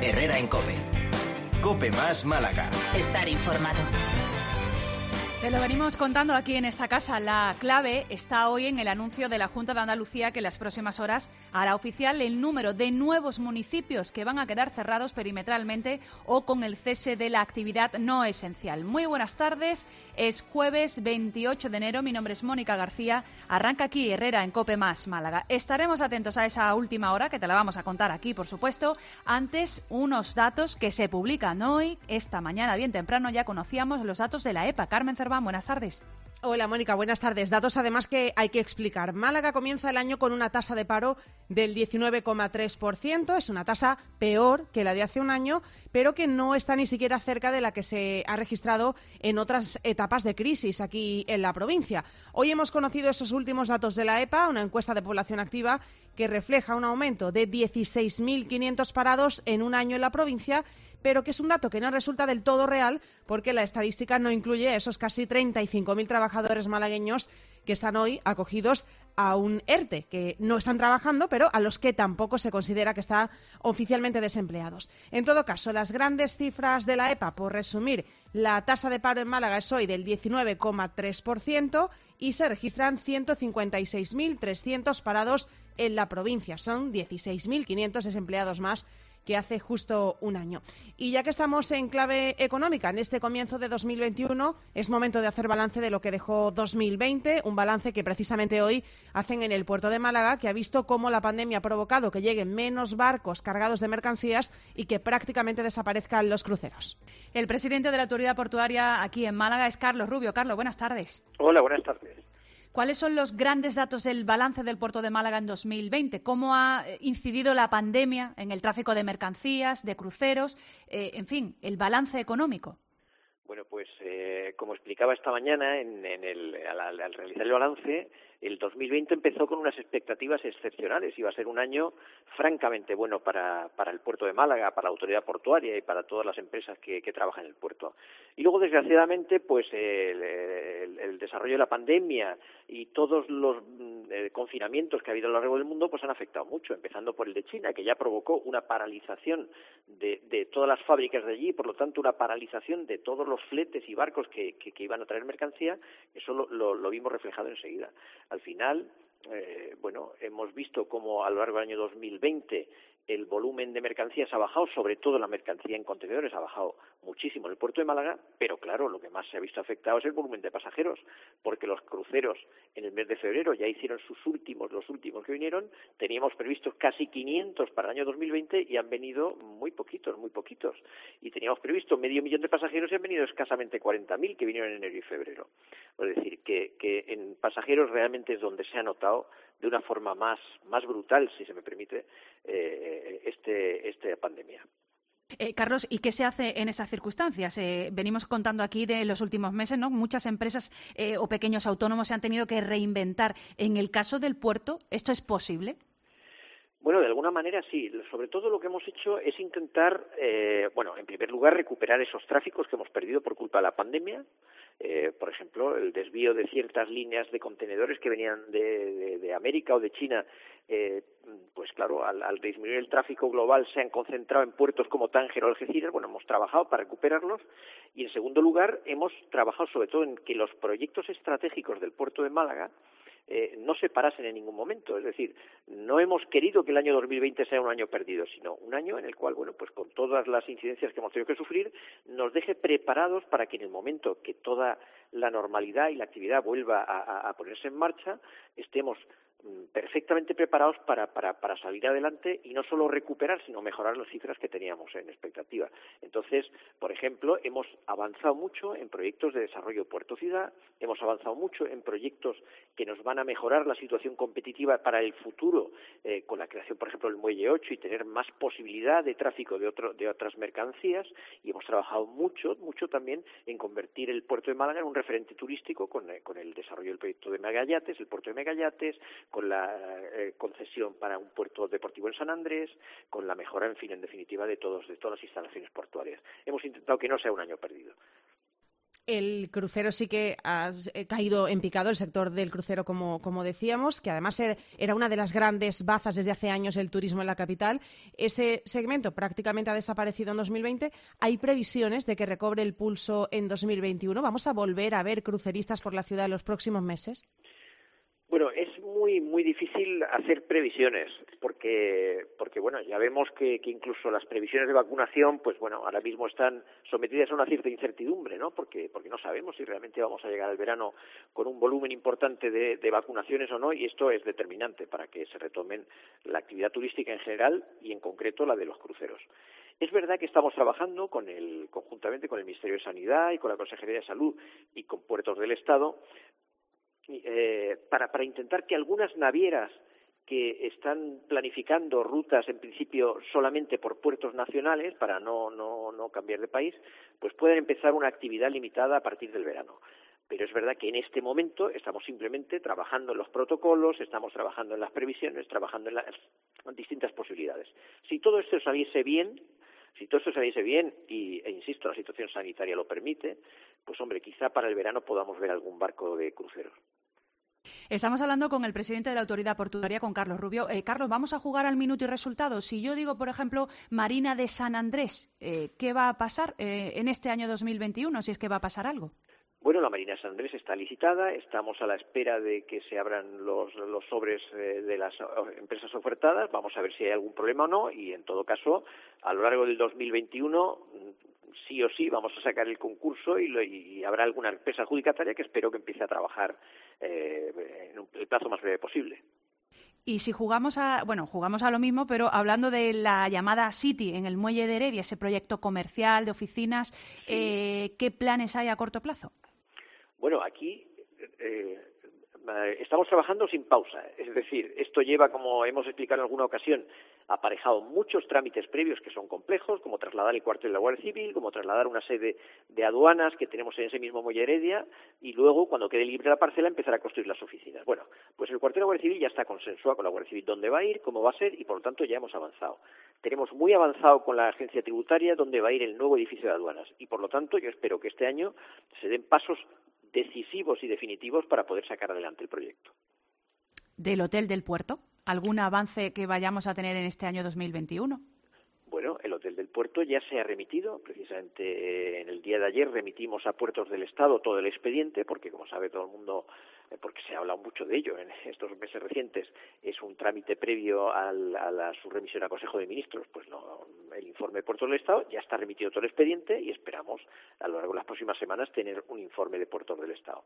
Herrera en COPE. COPE más Málaga. Estar informado. Te lo venimos contando aquí en esta casa. La clave está hoy en el anuncio de la Junta de Andalucía que en las próximas horas hará oficial el número de nuevos municipios que van a quedar cerrados perimetralmente o con el cese de la actividad no esencial. Muy buenas tardes. Es jueves 28 de enero. Mi nombre es Mónica García. Arranca aquí Herrera en COPE más Málaga. Estaremos atentos a esa última hora que te la vamos a contar aquí, por supuesto. Antes, unos datos que se publican hoy. Esta mañana, bien temprano, ya conocíamos los datos de la EPA. Carmen Cerván, buenas tardes. Hola, Mónica, buenas tardes. Datos además que hay que explicar. Málaga comienza el año con una tasa de paro del 19,3%. Es una tasa peor que la de hace un año, pero que no está ni siquiera cerca de la que se ha registrado en otras etapas de crisis aquí en la provincia. Hoy hemos conocido esos últimos datos de la EPA, una encuesta de población activa que refleja un aumento de 16.500 parados en un año en la provincia, pero que es un dato que no resulta del todo real porque la estadística no incluye a esos casi 35.000 trabajadores malagueños que están hoy acogidos a un ERTE, que no están trabajando, pero a los que tampoco se considera que están oficialmente desempleados. En todo caso, las grandes cifras de la EPA, por resumir, la tasa de paro en Málaga es hoy del 19,3% y se registran 156.300 parados en la provincia. Son 16.500 desempleados más que hace justo un año. Y ya que estamos en clave económica, en este comienzo de 2021, es momento de hacer balance de lo que dejó 2020, un balance que precisamente hoy hacen en el puerto de Málaga, que ha visto cómo la pandemia ha provocado que lleguen menos barcos cargados de mercancías y que prácticamente desaparezcan los cruceros. El presidente de la Autoridad Portuaria aquí en Málaga es Carlos Rubio. Carlos, buenas tardes. Hola, buenas tardes. ¿Cuáles son los grandes datos del balance del puerto de Málaga en 2020? ¿Cómo ha incidido la pandemia en el tráfico de mercancías, de cruceros? En fin, el balance económico. Bueno, pues como explicaba esta mañana al realizar el balance, el 2020 empezó con unas expectativas excepcionales. Iba a ser un año francamente bueno para el puerto de Málaga, para la autoridad portuaria y para todas las empresas que trabajan en el puerto. Y luego, desgraciadamente, pues el desarrollo de la pandemia y todos los confinamientos que ha habido a lo largo del mundo pues han afectado mucho, empezando por el de China, que ya provocó una paralización de todas las fábricas de allí, por lo tanto una paralización de todos los fletes y barcos que iban a traer mercancía. Eso lo vimos reflejado enseguida. Al final, hemos visto cómo a lo largo del año 2020 el volumen de mercancías ha bajado, sobre todo la mercancía en contenedores ha bajado muchísimo en el puerto de Málaga, pero claro, lo que más se ha visto afectado es el volumen de pasajeros, porque los cruceros en el mes de febrero ya hicieron los últimos que vinieron. Teníamos previstos casi 500 para el año 2020 y han venido muy poquitos, y teníamos previsto 500.000 de pasajeros y han venido escasamente 40.000 que vinieron en enero y febrero. Es decir, que en pasajeros realmente es donde se ha notado de una forma más brutal, si se me permite, esta pandemia. Carlos, ¿y qué se hace en esas circunstancias? Venimos contando aquí de los últimos meses, ¿no? Muchas empresas o pequeños autónomos se han tenido que reinventar. En el caso del puerto, ¿esto es posible? Bueno, de alguna manera sí. Sobre todo lo que hemos hecho es intentar, en primer lugar, recuperar esos tráficos que hemos perdido por culpa de la pandemia. Por ejemplo, el desvío de ciertas líneas de contenedores que venían de América o de China, pues claro, al disminuir el tráfico global se han concentrado en puertos como Tánger o Algeciras. Bueno, hemos trabajado para recuperarlos y, en segundo lugar, hemos trabajado sobre todo en que los proyectos estratégicos del puerto de Málaga no se parasen en ningún momento. Es decir, no hemos querido que el año 2020 sea un año perdido, sino un año en el cual, pues con todas las incidencias que hemos tenido que sufrir, nos deje preparados para que en el momento que toda la normalidad y la actividad vuelva a ponerse en marcha, estemos perfectamente preparados para salir adelante y no solo recuperar, sino mejorar las cifras que teníamos en expectativa. Entonces, por ejemplo, hemos avanzado mucho en proyectos de desarrollo puerto-ciudad, hemos avanzado mucho en proyectos que nos van a mejorar la situación competitiva para el futuro, con la creación, por ejemplo, del Muelle 8 y tener más posibilidad de tráfico de otras mercancías, y hemos trabajado mucho también en convertir el puerto de Málaga en un referente turístico con el desarrollo del proyecto de Megayates, el puerto de Megayates, con la concesión para un puerto deportivo en San Andrés, con la mejora, en definitiva, de todas las instalaciones portuarias. Hemos intentado que no sea un año perdido. El crucero sí que ha caído en picado, el sector del crucero, como decíamos, que además era una de las grandes bazas desde hace años del turismo en la capital. Ese segmento prácticamente ha desaparecido en 2020. Hay previsiones de que recobre el pulso en 2021. ¿Vamos a volver a ver cruceristas por la ciudad en los próximos meses? Bueno, es muy difícil hacer previsiones porque bueno, ya vemos que incluso las previsiones de vacunación, pues bueno, ahora mismo están sometidas a una cierta incertidumbre, ¿no? Porque no sabemos si realmente vamos a llegar al verano con un volumen importante de vacunaciones o no, y esto es determinante para que se retomen la actividad turística en general y en concreto la de los cruceros. Es verdad que estamos trabajando conjuntamente con el Ministerio de Sanidad y con la Consejería de Salud y con Puertos del Estado para intentar que algunas navieras que están planificando rutas en principio solamente por puertos nacionales para no cambiar de país, pues puedan empezar una actividad limitada a partir del verano. Pero es verdad que en este momento estamos simplemente trabajando en los protocolos, estamos trabajando en las previsiones, trabajando en las distintas posibilidades. Si todo esto saliese bien e insisto, la situación sanitaria lo permite, pues hombre, quizá para el verano podamos ver algún barco de cruceros. Estamos hablando con el presidente de la Autoridad Portuaria, con Carlos Rubio. Carlos, vamos a jugar al minuto y resultado. Si yo digo, por ejemplo, Marina de San Andrés, ¿qué va a pasar en este año 2021, si es que va a pasar algo? Bueno, la Marina de San Andrés está licitada, estamos a la espera de que se abran los sobres de las empresas ofertadas, vamos a ver si hay algún problema o no, y en todo caso, a lo largo del 2021, sí o sí, vamos a sacar el concurso y habrá alguna empresa adjudicataria que espero que empiece a trabajar en el plazo más breve posible. Y si jugamos a lo mismo, pero hablando de la llamada City en el Muelle de Heredia, ese proyecto comercial de oficinas, sí. ¿Qué planes hay a corto plazo? Bueno, aquí estamos trabajando sin pausa. Es decir, esto lleva, como hemos explicado en alguna ocasión, aparejado muchos trámites previos que son complejos, como trasladar el cuartel de la Guardia Civil, como trasladar una sede de aduanas que tenemos en ese mismo Muelle Heredia, y luego, cuando quede libre la parcela, empezar a construir las oficinas. Bueno, pues el cuartel de la Guardia Civil ya está consensuado con la Guardia Civil dónde va a ir, cómo va a ser, y por lo tanto ya hemos avanzado. Tenemos muy avanzado con la agencia tributaria dónde va a ir el nuevo edificio de aduanas, y por lo tanto yo espero que este año se den pasos decisivos y definitivos para poder sacar adelante el proyecto. ¿Del Hotel del Puerto? ¿Algún avance que vayamos a tener en este año 2021? Bueno, el Hotel del Puerto ya se ha remitido, precisamente en el día de ayer remitimos a Puertos del Estado todo el expediente, porque como sabe todo el mundo, porque se ha hablado mucho de ello en estos meses recientes, es un trámite previo a su remisión al Consejo de Ministros, pues no, el informe de Puertos del Estado ya está remitido todo el expediente y esperamos a lo largo de las próximas semanas tener un informe de Puertos del Estado.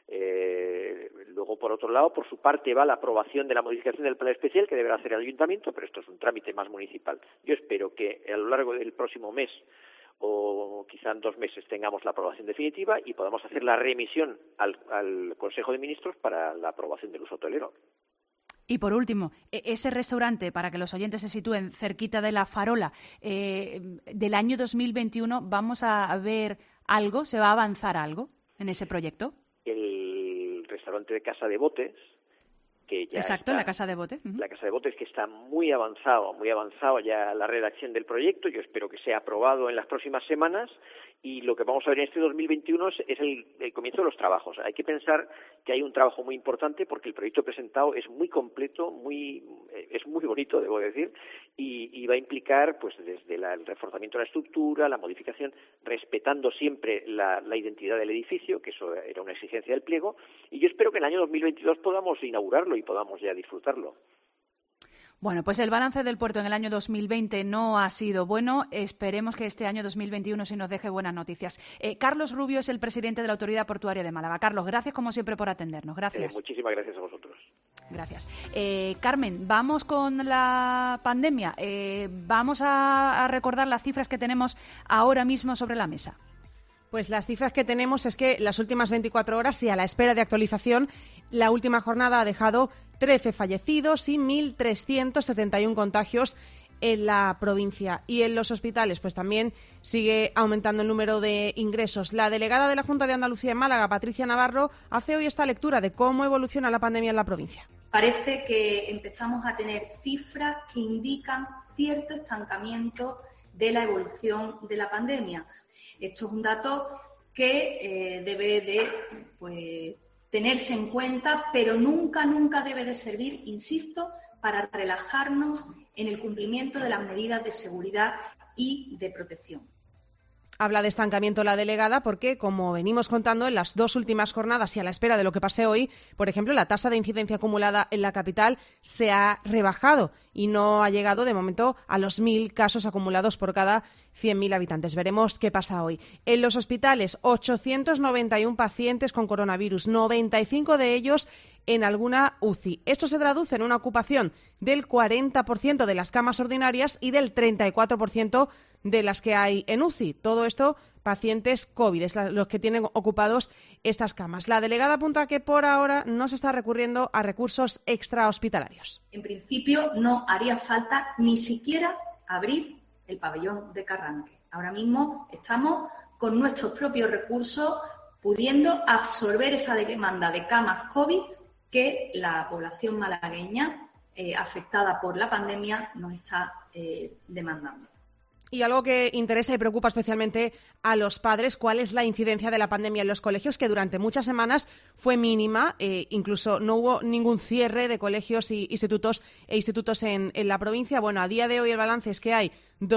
Luego, por otro lado, por su parte va la aprobación de la modificación del plan especial que deberá hacer el Ayuntamiento, pero esto es un trámite más municipal. Yo espero que a lo largo del próximo mes o quizá en 2 meses tengamos la aprobación definitiva y podamos hacer la remisión al Consejo de Ministros para la aprobación del uso hotelero. Y por último, ese restaurante, para que los oyentes se sitúen cerquita de la Farola, del año 2021, ¿vamos a ver algo? ¿Se va a avanzar algo en ese proyecto? El restaurante de Casa de Botes, que ya exacto, está, la Casa de Botes. Uh-huh. La Casa de Botes, que está muy avanzado ya la redacción del proyecto. Yo espero que sea aprobado en las próximas semanas y lo que vamos a ver en este 2021 es el comienzo de los trabajos. Hay que pensar que hay un trabajo muy importante porque el proyecto presentado es muy completo, es muy bonito, debo decir, y va a implicar pues desde el reforzamiento de la estructura, la modificación, respetando siempre la identidad del edificio, que eso era una exigencia del pliego, y yo espero que en el año 2022 podamos inaugurarlo y podamos ya disfrutarlo. Bueno, pues el balance del puerto en el año 2020 no ha sido bueno. Esperemos que este año 2021 sí nos deje buenas noticias. Carlos Rubio es el presidente de la Autoridad Portuaria de Málaga. Carlos, gracias como siempre por atendernos. Gracias. Muchísimas gracias a vosotros. Gracias. Carmen, vamos con la pandemia. Vamos a recordar las cifras que tenemos ahora mismo sobre la mesa. Pues las cifras que tenemos es que las últimas 24 horas y a la espera de actualización, la última jornada ha dejado 13 fallecidos y 1.371 contagios en la provincia. Y en los hospitales, pues también sigue aumentando el número de ingresos. La delegada de la Junta de Andalucía en Málaga, Patricia Navarro, hace hoy esta lectura de cómo evoluciona la pandemia en la provincia. Parece que empezamos a tener cifras que indican cierto estancamiento de la evolución de la pandemia. Esto es un dato que debe de tenerse en cuenta, pero nunca debe de servir, insisto, para relajarnos en el cumplimiento de las medidas de seguridad y de protección. Habla de estancamiento la delegada porque, como venimos contando, en las 2 últimas jornadas y a la espera de lo que pase hoy, por ejemplo, la tasa de incidencia acumulada en la capital se ha rebajado y no ha llegado de momento a los 1.000 casos acumulados por cada 100.000 habitantes. Veremos qué pasa hoy. En los hospitales, 891 pacientes con coronavirus, 95 de ellos en alguna UCI. Esto se traduce en una ocupación del 40% de las camas ordinarias y del 34% de las que hay en UCI. Todo esto pacientes COVID, es los que tienen ocupados estas camas. La delegada apunta que por ahora no se está recurriendo a recursos extrahospitalarios. En principio no haría falta ni siquiera abrir el pabellón de Carranque. Ahora mismo estamos con nuestros propios recursos pudiendo absorber esa demanda de camas COVID que la población malagueña afectada por la pandemia nos está demandando. Y algo que interesa y preocupa especialmente a los padres, ¿cuál es la incidencia de la pandemia en los colegios? Que durante muchas semanas fue mínima, incluso no hubo ningún cierre de colegios e institutos en la provincia. Bueno, a día de hoy el balance es que hay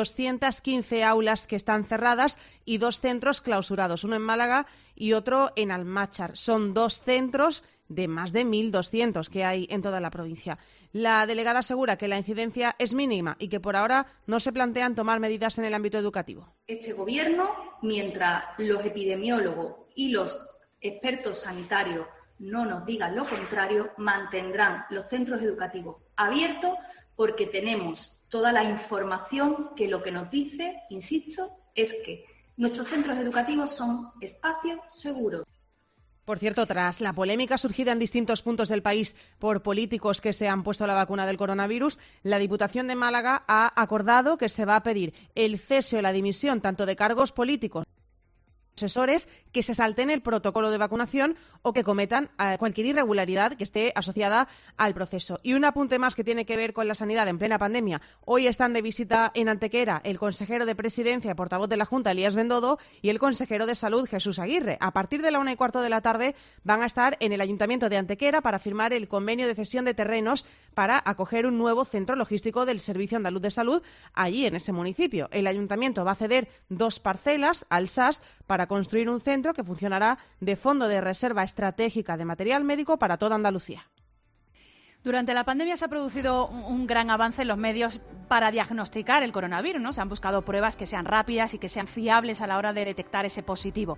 215 aulas que están cerradas y 2 centros clausurados, uno en Málaga y otro en Almáchar. Son 2 centros de más de 1.200 que hay en toda la provincia. La delegada asegura que la incidencia es mínima y que por ahora no se plantean tomar medidas en el ámbito educativo. Este Gobierno, mientras los epidemiólogos y los expertos sanitarios no nos digan lo contrario, mantendrán los centros educativos abiertos porque tenemos toda la información que lo que nos dice, insisto, es que nuestros centros educativos son espacios seguros. Por cierto, tras la polémica surgida en distintos puntos del país por políticos que se han puesto la vacuna del coronavirus, la Diputación de Málaga ha acordado que se va a pedir el cese o la dimisión tanto de cargos políticos, asesores que se salten el protocolo de vacunación o que cometan cualquier irregularidad que esté asociada al proceso. Y un apunte más que tiene que ver con la sanidad en plena pandemia. Hoy están de visita en Antequera el consejero de Presidencia y portavoz de la Junta, Elías Bendodo, y el consejero de Salud, Jesús Aguirre. A partir de la 1:15 de la tarde van a estar en el Ayuntamiento de Antequera para firmar el convenio de cesión de terrenos para acoger un nuevo centro logístico del Servicio Andaluz de Salud allí en ese municipio. El Ayuntamiento va a ceder 2 parcelas al SAS para construir un centro que funcionará de fondo de reserva estratégica de material médico para toda Andalucía. Durante la pandemia se ha producido un gran avance en los medios para diagnosticar el coronavirus, ¿no? Se han buscado pruebas que sean rápidas y que sean fiables a la hora de detectar ese positivo.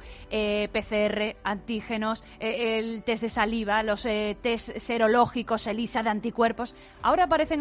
PCR, antígenos, el test de saliva, los test serológicos, ELISA de anticuerpos. Ahora aparecen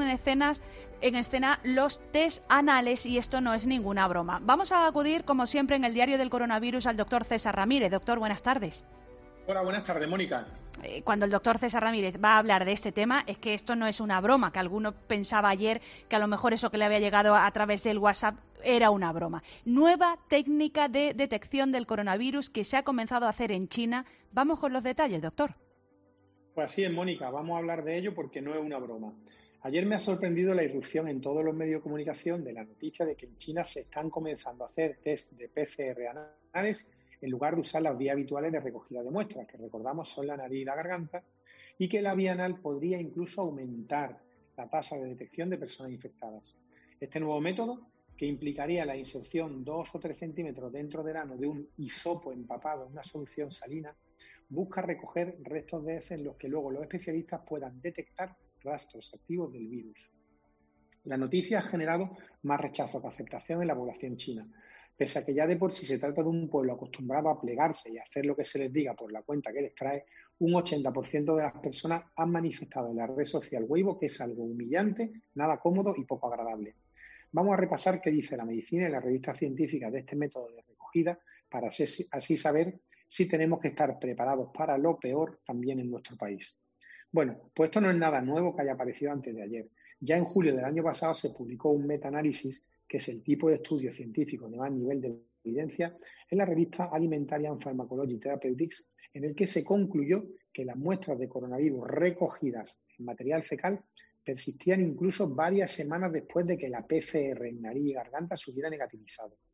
en escena los test anales y esto no es ninguna broma. Vamos a acudir, como siempre, en el diario del coronavirus al doctor César Ramírez. Doctor, buenas tardes. Hola, buenas tardes, Mónica. Cuando el doctor César Ramírez va a hablar de este tema, es que esto no es una broma, que alguno pensaba ayer que a lo mejor eso que le había llegado a través del WhatsApp era una broma. Nueva técnica de detección del coronavirus que se ha comenzado a hacer en China. Vamos con los detalles, doctor. Pues así es, Mónica, vamos a hablar de ello porque no es una broma. Ayer me ha sorprendido la irrupción en todos los medios de comunicación de la noticia de que en China se están comenzando a hacer test de PCR anales en lugar de usar las vías habituales de recogida de muestras, que recordamos son la nariz y la garganta, y que la vía anal podría incluso aumentar la tasa de detección de personas infectadas. Este nuevo método, que implicaría la inserción 2 o 3 centímetros dentro del ano de un hisopo empapado en una solución salina, busca recoger restos de heces en los que luego los especialistas puedan detectar rastros activos del virus. La noticia ha generado más rechazo que aceptación en la población china, pese a que ya de por sí se trata de un pueblo acostumbrado a plegarse y a hacer lo que se les diga por la cuenta que les trae. Un 80% de las personas han manifestado en la red social Weibo que es algo humillante, nada cómodo y poco agradable. Vamos a repasar qué dice la medicina y la revista científica de este método de recogida para así saber si tenemos que estar preparados para lo peor también en nuestro país. Bueno, pues esto no es nada nuevo que haya aparecido antes de ayer. Ya en julio del año pasado se publicó un metaanálisis, que es el tipo de estudio científico de más nivel de evidencia, en la revista Alimentarian Pharmacology Therapeutics, en el que se concluyó que las muestras de coronavirus recogidas en material fecal persistían incluso varias semanas después de que la PCR en nariz y garganta se hubiera negativizado.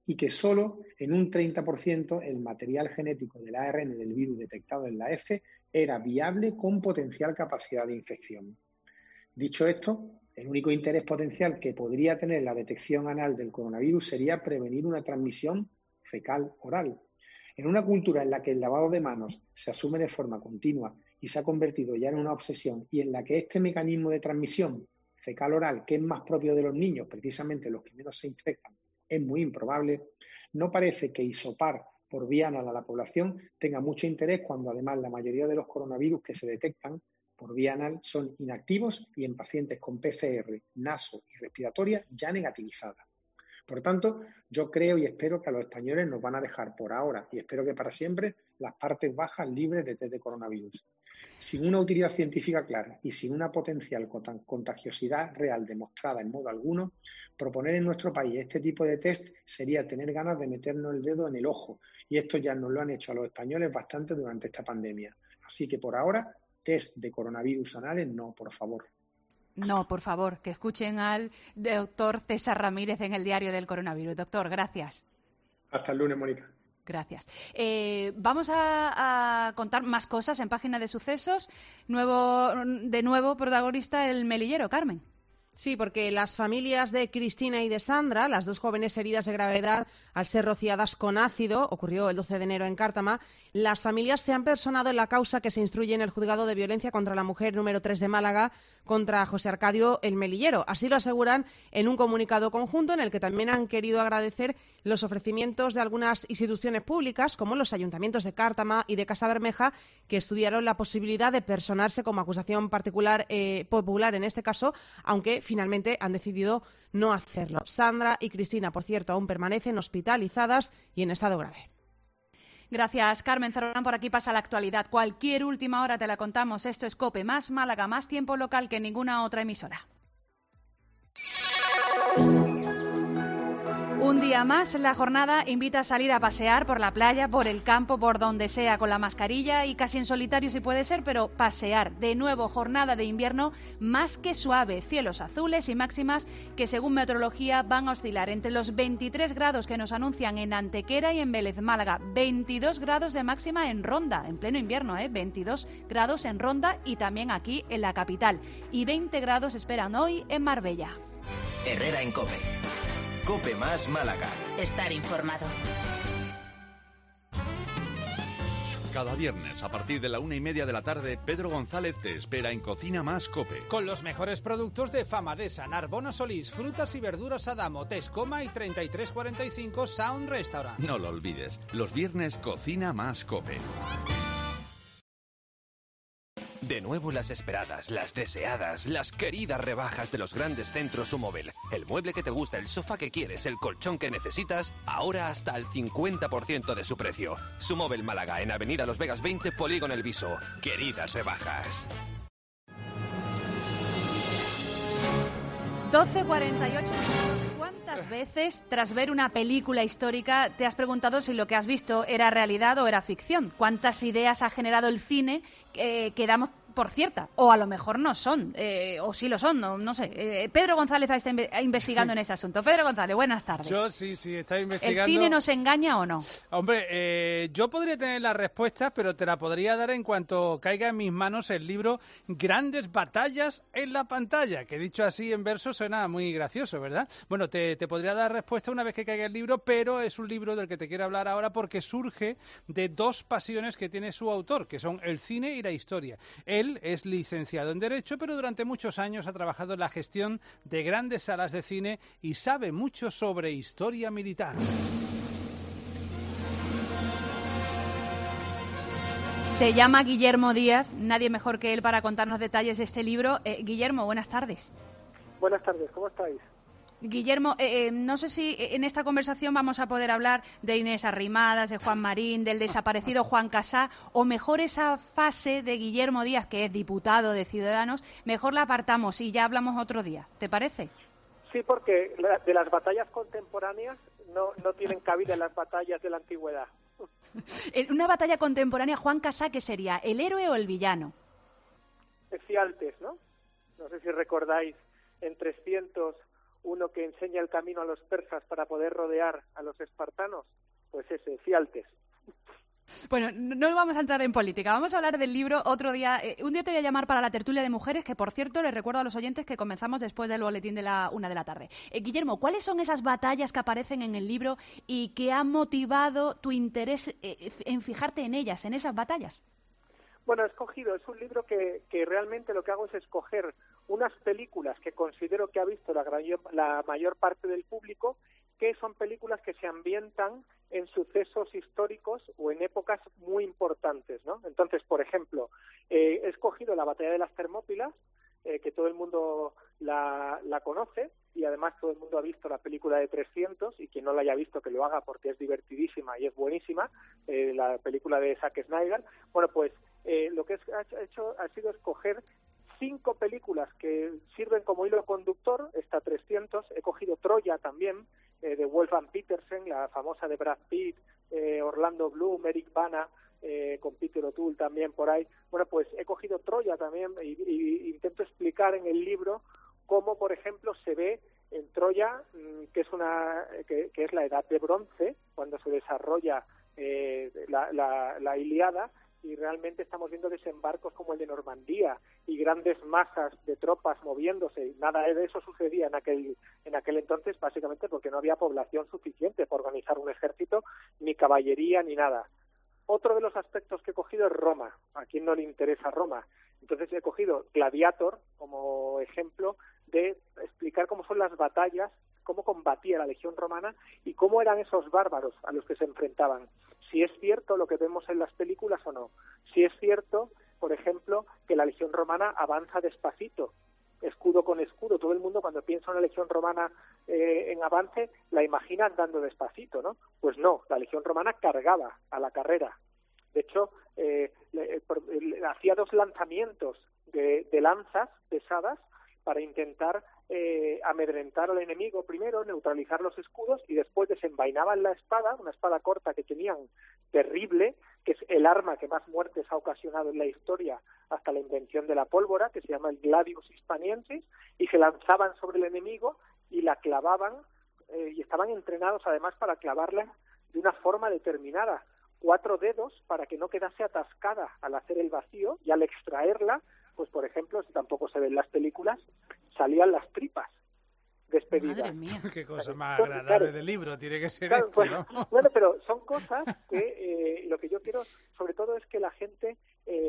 y que solo en un 30% el material genético del ARN del virus detectado en la F era viable con potencial capacidad de infección. Dicho esto, el único interés potencial que podría tener la detección anal del coronavirus sería prevenir una transmisión fecal-oral. En una cultura en la que el lavado de manos se asume de forma continua y se ha convertido ya en una obsesión, y en la que este mecanismo de transmisión fecal-oral, que es más propio de los niños, precisamente los que menos se infectan, es muy improbable, no parece que hisopar por vía anal a la población tenga mucho interés, cuando además la mayoría de los coronavirus que se detectan por vía anal son inactivos y en pacientes con PCR, naso y respiratoria ya negativizada. Por tanto, yo creo y espero que a los españoles nos van a dejar por ahora, y espero que para siempre, las partes bajas libres de test de coronavirus. Sin una utilidad científica clara y sin una potencial contagiosidad real demostrada en modo alguno, proponer en nuestro país este tipo de test sería tener ganas de meternos el dedo en el ojo, y esto ya nos lo han hecho a los españoles bastante durante esta pandemia. Así que por ahora, test de coronavirus anales no, por favor. No, por favor, que escuchen al doctor César Ramírez en el Diario del Coronavirus. Doctor, gracias. Hasta el lunes, Mónica. Gracias. Vamos a contar más cosas en Página de Sucesos. De nuevo protagonista el melillero, Carmen. Sí, porque las familias de Cristina y de Sandra, las dos jóvenes heridas de gravedad al ser rociadas con ácido, ocurrió el 12 de enero en Cártama, las familias se han personado en la causa que se instruye en el Juzgado de Violencia contra la Mujer número 3 de Málaga contra José Arcadio el Melillero. Así lo aseguran en un comunicado conjunto en el que también han querido agradecer los ofrecimientos de algunas instituciones públicas, como los ayuntamientos de Cártama y de Casa Bermeja, que estudiaron la posibilidad de personarse como acusación popular en este caso, aunque finalmente han decidido no hacerlo. Sandra y Cristina, por cierto, aún permanecen hospitalizadas y en estado grave. Gracias, Carmen Zorrán. Por aquí pasa la actualidad. Cualquier última hora te la contamos. Esto es COPE más Málaga, más tiempo local que ninguna otra emisora. Un día más, la jornada invita a salir a pasear por la playa, por el campo, por donde sea, con la mascarilla y casi en solitario si puede ser, pero pasear. De nuevo, jornada de invierno más que suave, cielos azules y máximas que según meteorología van a oscilar entre los 23 grados que nos anuncian en Antequera y en Vélez, Málaga, 22 grados de máxima en Ronda, en pleno invierno, 22 grados en Ronda y también aquí en la capital, y 20 grados esperan hoy en Marbella. Herrera en COPE. COPE más Málaga. Estar informado. Cada viernes, a partir de la 1:30 de la tarde, Pedro González te espera en Cocina Más COPE. Con los mejores productos de Famadesa, Narbona Solís, frutas y verduras Adamo, Tescoma y 3345 Sound Restaurant. No lo olvides, los viernes Cocina Más COPE. De nuevo las esperadas, las deseadas, las queridas rebajas de los grandes centros Sumóvel. El mueble que te gusta, el sofá que quieres, el colchón que necesitas, ahora hasta el 50% de su precio. Sumóvel Málaga, en Avenida Los Vegas 20, Polígono El Viso. Queridas rebajas. 12:48 minutos. ¿Cuántas veces, tras ver una película histórica, te has preguntado si lo que has visto era realidad o era ficción? ¿Cuántas ideas ha generado el cine que damos por cierta? O a lo mejor no son, o sí lo son, no sé. Pedro González está investigando en ese asunto. Pedro González, buenas tardes. Yo sí, está investigando. ¿El cine nos engaña o no? Hombre, yo podría tener las respuestas, pero te la podría dar en cuanto caiga en mis manos el libro Grandes batallas en la pantalla, que dicho así en verso suena muy gracioso, ¿verdad? Bueno, te podría dar respuesta una vez que caiga el libro, pero es un libro del que te quiero hablar ahora porque surge de dos pasiones que tiene su autor, que son el cine y la historia. Él es licenciado en Derecho, pero durante muchos años ha trabajado en la gestión de grandes salas de cine y sabe mucho sobre historia militar. Se llama Guillermo Díaz, nadie mejor que él para contarnos detalles de este libro. Guillermo, buenas tardes. Buenas tardes, ¿cómo estáis? Guillermo, no sé si en esta conversación vamos a poder hablar de Inés Arrimadas, de Juan Marín, del desaparecido Juan Casá, o mejor esa fase de Guillermo Díaz, que es diputado de Ciudadanos, mejor la apartamos y ya hablamos otro día. ¿Te parece? Sí, porque de las batallas contemporáneas no tienen cabida en las batallas de la antigüedad. En una batalla contemporánea, Juan Casá, ¿qué sería? ¿El héroe o el villano? Efialtes, ¿no? No sé si recordáis, en 300 uno que enseña el camino a los persas para poder rodear a los espartanos? Pues ese, Fialtes. Bueno, no vamos a entrar en política, vamos a hablar del libro otro día. Un día te voy a llamar para la tertulia de mujeres, que por cierto les recuerdo a los oyentes que comenzamos después del boletín de la 1 de la tarde. Guillermo, ¿cuáles son esas batallas que aparecen en el libro y que han motivado tu interés en fijarte en ellas, en esas batallas? Bueno, he escogido, es un libro que realmente lo que hago es escoger unas películas que considero que ha visto la mayor parte del público, que son películas que se ambientan en sucesos históricos o en épocas muy importantes, ¿no? Entonces, por ejemplo, he escogido la Batalla de las Termópilas, que todo el mundo la conoce, y además todo el mundo ha visto la película de 300, y quien no la haya visto que lo haga porque es divertidísima y es buenísima, la película de Zack Snyder. Bueno, pues lo que he hecho ha sido escoger 5 películas que sirven como hilo conductor, esta 300, he cogido Troya también, de Wolfgang Petersen, la famosa de Brad Pitt, Orlando Bloom, Eric Bana, con Peter O'Toole también por ahí. Bueno, pues he cogido Troya también y intento explicar en el libro cómo, por ejemplo, se ve en Troya, que es la edad de bronce, cuando se desarrolla la Ilíada, y realmente estamos viendo desembarcos como el de Normandía y grandes masas de tropas moviéndose. Nada de eso sucedía en aquel entonces, básicamente porque no había población suficiente para organizar un ejército, ni caballería, ni nada. Otro de los aspectos que he cogido es Roma. ¿A quién no le interesa Roma? Entonces he cogido Gladiator como ejemplo de explicar cómo son las batallas, cómo combatía la legión romana y cómo eran esos bárbaros a los que se enfrentaban. Si es cierto lo que vemos en las películas o no. Si es cierto, por ejemplo, que la legión romana avanza despacito, escudo con escudo. Todo el mundo cuando piensa en una legión romana en avance, la imagina andando despacito, ¿no? Pues no, la legión romana cargaba a la carrera. De hecho, hacía 2 lanzamientos de lanzas pesadas para intentar amedrentar al enemigo primero, neutralizar los escudos, y después desenvainaban la espada, una espada corta que tenían terrible, que es el arma que más muertes ha ocasionado en la historia hasta la invención de la pólvora, que se llama el Gladius Hispaniensis, y se lanzaban sobre el enemigo y la clavaban, y estaban entrenados además para clavarla de una forma determinada, 4 dedos para que no quedase atascada al hacer el vacío, y al extraerla, pues por ejemplo, si tampoco se ven las películas, salían las tripas despedidas. Madre mía. Qué cosa más agradable del libro tiene que ser claro, esto, pues, ¿no? Bueno, pero son cosas que lo que yo quiero sobre todo es que la gente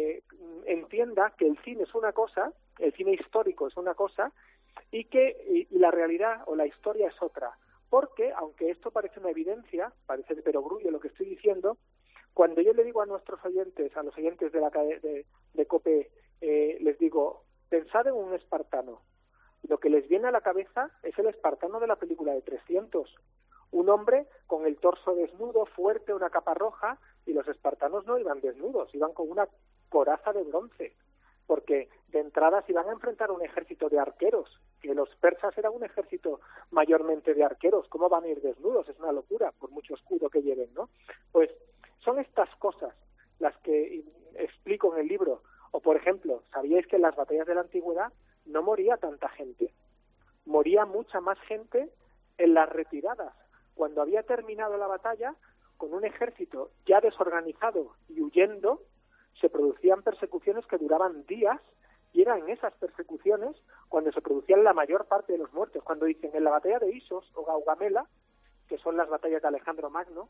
entienda que el cine es una cosa, el cine histórico es una cosa, y que la realidad o la historia es otra. Porque, aunque esto parece una evidencia, parece de perogrullo lo que estoy diciendo, cuando yo le digo a nuestros oyentes, a los oyentes de COPE, les digo, pensad en un espartano. Lo que les viene a la cabeza es el espartano de la película de 300. Un hombre con el torso desnudo, fuerte, una capa roja, y los espartanos no iban desnudos, iban con una coraza de bronce, porque de entrada se iban a enfrentar a un ejército de arqueros, que los persas eran un ejército mayormente de arqueros. ¿Cómo van a ir desnudos? Es una locura, por mucho escudo que lleven, ¿no? Pues son estas cosas las que explico en el libro. O, por ejemplo, ¿sabíais que en las batallas de la antigüedad no moría tanta gente? Moría mucha más gente en las retiradas. Cuando había terminado la batalla, con un ejército ya desorganizado y huyendo, se producían persecuciones que duraban días, y eran en esas persecuciones cuando se producían la mayor parte de los muertos. Cuando dicen en la batalla de Isos o Gaugamela, que son las batallas de Alejandro Magno,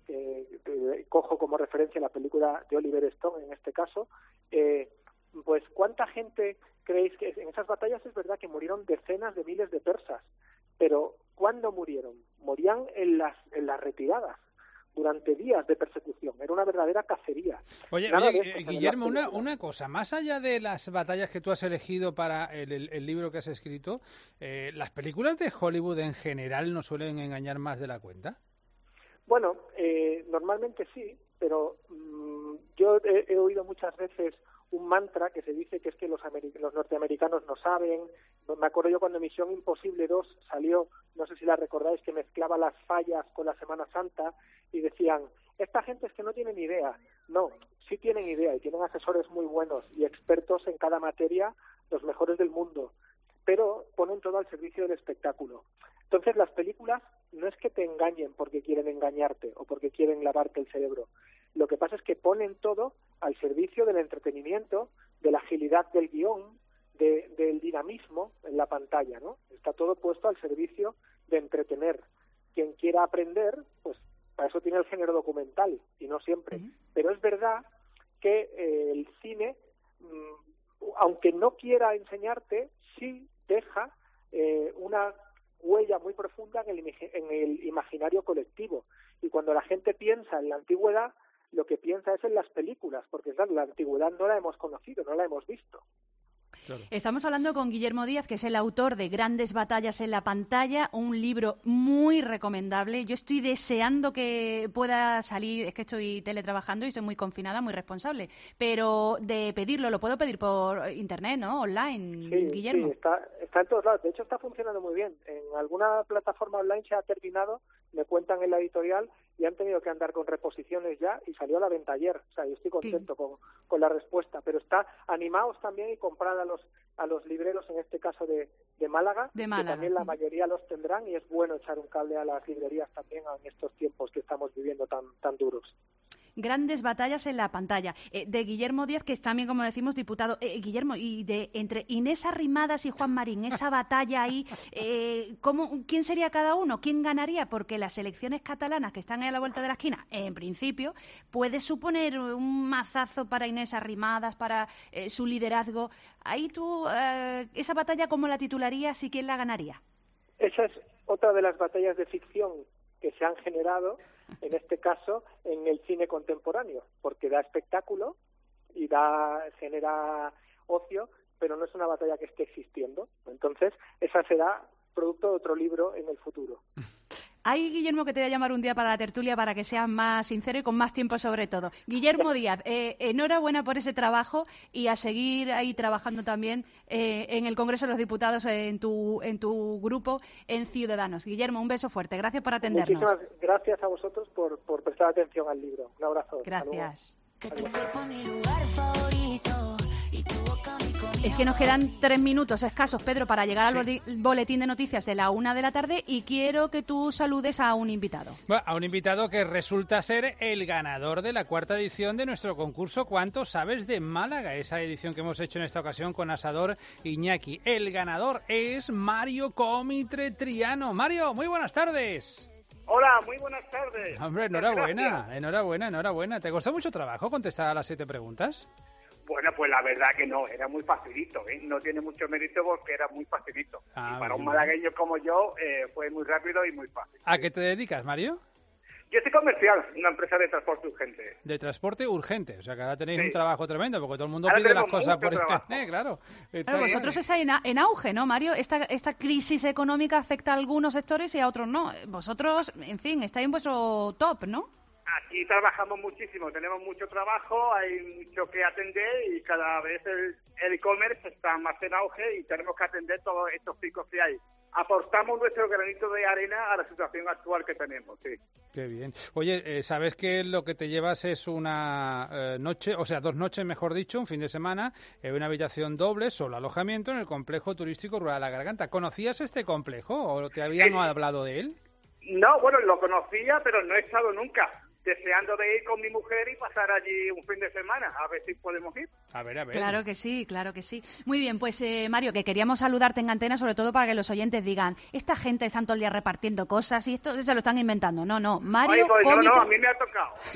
que cojo como referencia la película de Oliver Stone en este caso, pues ¿cuánta gente creéis que en esas batallas? Es verdad que murieron decenas de miles de persas, pero ¿cuándo murieron? Morían en las retiradas, durante días de persecución. Era una verdadera cacería. Oye, Guillermo, una cosa, más allá de las batallas que tú has elegido para el libro que has escrito, ¿las películas de Hollywood en general no suelen engañar más de la cuenta? Bueno, normalmente sí, pero yo he oído muchas veces un mantra que se dice que es que los norteamericanos no saben. Me acuerdo yo cuando Misión Imposible 2 salió, no sé si la recordáis, que mezclaba las fallas con la Semana Santa y decían, esta gente es que no tienen idea. No, sí tienen idea y tienen asesores muy buenos y expertos en cada materia, los mejores del mundo. pero ponen todo al servicio del espectáculo. Entonces las películas no es que te engañen porque quieren engañarte o porque quieren lavarte el cerebro. Lo que pasa es que ponen todo al servicio del entretenimiento, de la agilidad del guión, del dinamismo en la pantalla, ¿no? Está todo puesto al servicio de entretener. Quien quiera aprender, pues para eso tiene el género documental, y no siempre. Pero es verdad que el cine, aunque no quiera enseñarte, sí deja una huella muy profunda en el imaginario colectivo. Y cuando la gente piensa en la antigüedad, lo que piensa es en las películas, porque claro, la antigüedad no la hemos conocido, no la hemos visto. Claro. Estamos hablando con Guillermo Díaz, que es el autor de Grandes batallas en la pantalla, un libro muy recomendable. Yo estoy deseando que pueda salir, es que estoy teletrabajando y soy muy confinada, muy responsable, pero de pedirlo, lo puedo pedir por internet, ¿no? Online, sí, Guillermo. Sí, está en todos lados. De hecho, está funcionando muy bien. En alguna plataforma online se ha terminado, me cuentan en la editorial, y han tenido que andar con reposiciones ya, y salió a la venta ayer. O sea, yo estoy contento con la respuesta, pero está animados también y comprad a los libreros, en este caso de Málaga, que también la mayoría los tendrán, y es bueno echar un cable a las librerías también en estos tiempos que estamos viviendo tan duros. Grandes batallas en la pantalla, de Guillermo Díaz, que es también, como decimos, diputado. Guillermo, y entre Inés Arrimadas y Juan Marín, esa batalla ahí, ¿quién sería cada uno? ¿Quién ganaría? Porque las elecciones catalanas que están ahí a la vuelta de la esquina, en principio, puede suponer un mazazo para Inés Arrimadas, para su liderazgo. Ahí tú, esa batalla, ¿cómo la titularías y quién la ganaría? Esa es otra de las batallas de ficción que se han generado, en este caso, en el cine contemporáneo, porque da espectáculo y genera ocio, pero no es una batalla que esté existiendo. Entonces, esa será producto de otro libro en el futuro. Hay, Guillermo, que te voy a llamar un día para la tertulia para que seas más sincero y con más tiempo sobre todo. Guillermo Díaz, enhorabuena por ese trabajo y a seguir ahí trabajando también en el Congreso de los Diputados, en tu grupo, en Ciudadanos. Guillermo, un beso fuerte. Gracias por atendernos. Muchísimas gracias a vosotros por prestar atención al libro. Un abrazo. Gracias. Es que nos quedan 3 minutos escasos, Pedro, para llegar al boletín de noticias de la 1 de la tarde, y quiero que tú saludes a un invitado. Bueno, a un invitado que resulta ser el ganador de la 4ª edición de nuestro concurso ¿Cuánto sabes de Málaga? Esa edición que hemos hecho en esta ocasión con Asador Iñaki. El ganador es Mario Comitre Triano. Mario, muy buenas tardes. Hola, muy buenas tardes. Hombre, enhorabuena. ¿Te costó mucho trabajo contestar a las 7 preguntas? Bueno, pues la verdad que no, era muy facilito, ¿eh? No tiene mucho mérito porque era muy facilito. Y para un malagueño como yo fue muy rápido y muy fácil. ¿A qué te dedicas, Mario? Yo soy comercial, una empresa de transporte urgente. De transporte urgente, o sea que ahora tenéis un trabajo tremendo, porque todo el mundo pide las cosas por internet, claro. Pero vosotros estáis en auge, ¿no, Mario? Esta crisis económica afecta a algunos sectores y a otros no. Vosotros, en fin, estáis en vuestro top, ¿no? Aquí trabajamos muchísimo, tenemos mucho trabajo, hay mucho que atender y cada vez el e-commerce está más en auge y tenemos que atender todos estos picos que hay. Aportamos nuestro granito de arena a la situación actual que tenemos, sí. Qué bien. Oye, ¿sabes que lo que te llevas es una noche, o sea, 2 noches, mejor dicho, un fin de semana, en una habitación doble, solo alojamiento en el complejo turístico rural La Garganta? ¿Conocías este complejo o te habían hablado de él? No, bueno, lo conocía, pero no he estado nunca. Deseando de ir con mi mujer y pasar allí un fin de semana, a ver si podemos ir. A ver. Claro que sí. Muy bien, pues Mario, que queríamos saludarte en antena, sobre todo para que los oyentes digan, esta gente está todo el día repartiendo cosas y esto se lo están inventando. No, Mario... Oye, pues no, a mí me ha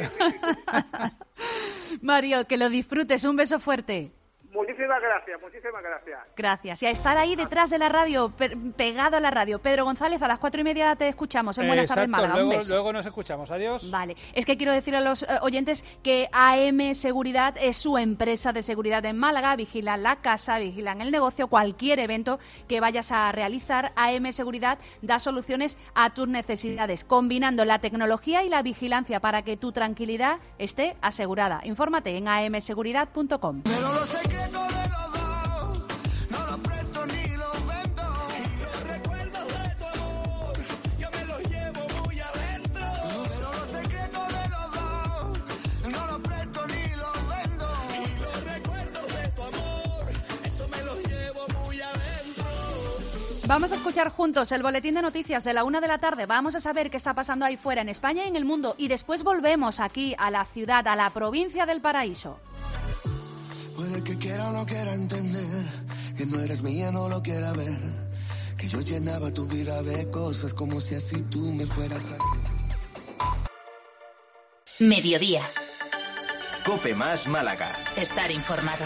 tocado. Mario, que lo disfrutes, un beso fuerte. Muchísimas gracias. Gracias. Y a estar ahí detrás de la radio, pegado a la radio. Pedro González, a las 4:30 te escuchamos en Buenas Tardes Málaga. Luego nos escuchamos. Adiós. Vale. Es que quiero decir a los oyentes que AM Seguridad es su empresa de seguridad en Málaga. Vigilan la casa, vigilan el negocio, cualquier evento que vayas a realizar. AM Seguridad da soluciones a tus necesidades, combinando la tecnología y la vigilancia para que tu tranquilidad esté asegurada. Infórmate en amseguridad.com. Pero los secretos de los dos no los presto ni los vendo, y los recuerdos de tu amor yo me los llevo muy adentro. Pero los secretos de los dos no los presto ni los vendo, y los recuerdos de tu amor eso me los llevo muy adentro. Vamos a escuchar juntos el boletín de noticias de la 1 de la tarde. Vamos a saber qué está pasando ahí fuera, en España y en el mundo. Y después volvemos aquí, a la ciudad, a la provincia del Paraíso. Puede que quiera o no quiera entender, que no eres mía, no lo quiera ver, que yo llenaba tu vida de cosas como si así tú me fueras a... Mediodía. COPE más Málaga. Estar informado.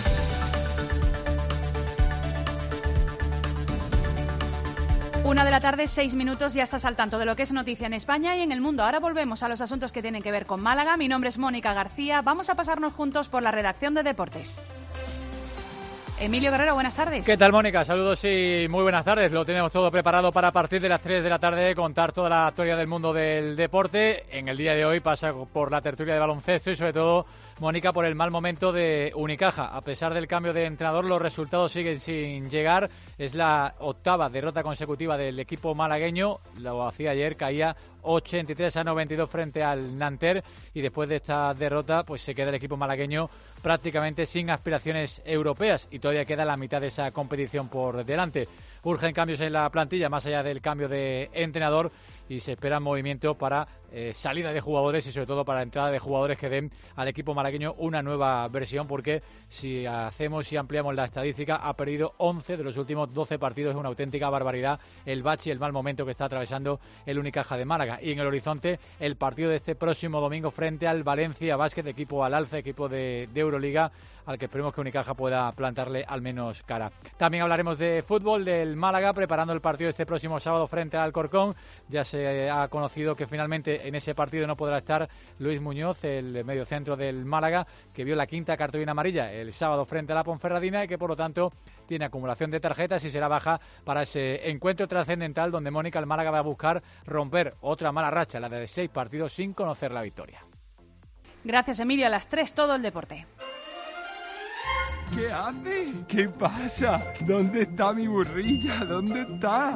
1 de la tarde, 6 minutos, ya estás al tanto de lo que es noticia en España y en el mundo. Ahora volvemos a los asuntos que tienen que ver con Málaga. Mi nombre es Mónica García. Vamos a pasarnos juntos por la redacción de Deportes. Emilio Guerrero, buenas tardes. ¿Qué tal, Mónica? Saludos y muy buenas tardes. Lo tenemos todo preparado para a partir de las 3 de la tarde contar toda la actualidad del mundo del deporte. En el día de hoy pasa por la tertulia de baloncesto y sobre todo, Mónica, por el mal momento de Unicaja. A pesar del cambio de entrenador, los resultados siguen sin llegar. Es la 8ª derrota consecutiva del equipo malagueño. Lo hacía ayer, caía 83-92 frente al Nanterre y después de esta derrota pues se queda el equipo malagueño prácticamente sin aspiraciones europeas y todavía queda la mitad de esa competición por delante. Urgen cambios en la plantilla más allá del cambio de entrenador y se espera movimiento para salida de jugadores y sobre todo para entrada de jugadores que den al equipo malagueño una nueva versión, porque si hacemos y ampliamos la estadística, ha perdido 11 de los últimos 12 partidos. Es una auténtica barbaridad el bache y el mal momento que está atravesando el Unicaja de Málaga. Y en el horizonte el partido de este próximo domingo frente al Valencia Basket, equipo al alza, equipo de Euroliga, al que esperemos que Unicaja pueda plantarle al menos cara. También hablaremos de fútbol del Málaga, preparando el partido de este próximo sábado frente al Alcorcón. Ya se ha conocido que finalmente en ese partido no podrá estar Luis Muñoz, el mediocentro del Málaga, que vio la 5ª cartulina amarilla el sábado frente a la Ponferradina y que por lo tanto tiene acumulación de tarjetas y será baja para ese encuentro trascendental donde Mónica, el Málaga va a buscar romper otra mala racha, la de 6 partidos sin conocer la victoria. Gracias, Emilio. A las 3 todo el deporte. ¿Qué hace? ¿Qué pasa? ¿Dónde está mi burrilla? ¿Dónde está?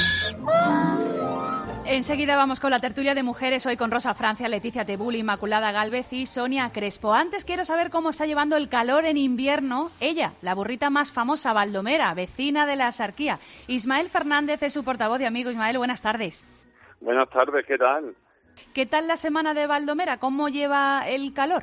Enseguida vamos con la tertulia de mujeres, hoy con Rosa Francia, Leticia Tebul, Inmaculada Gálvez y Sonia Crespo. Antes quiero saber cómo está llevando el calor en invierno ella, la burrita más famosa, Baldomera, vecina de la Axarquía. Ismael Fernández es su portavoz y amigo. Ismael, buenas tardes. Buenas tardes, ¿qué tal? ¿Qué tal la semana de Baldomera? ¿Cómo lleva el calor?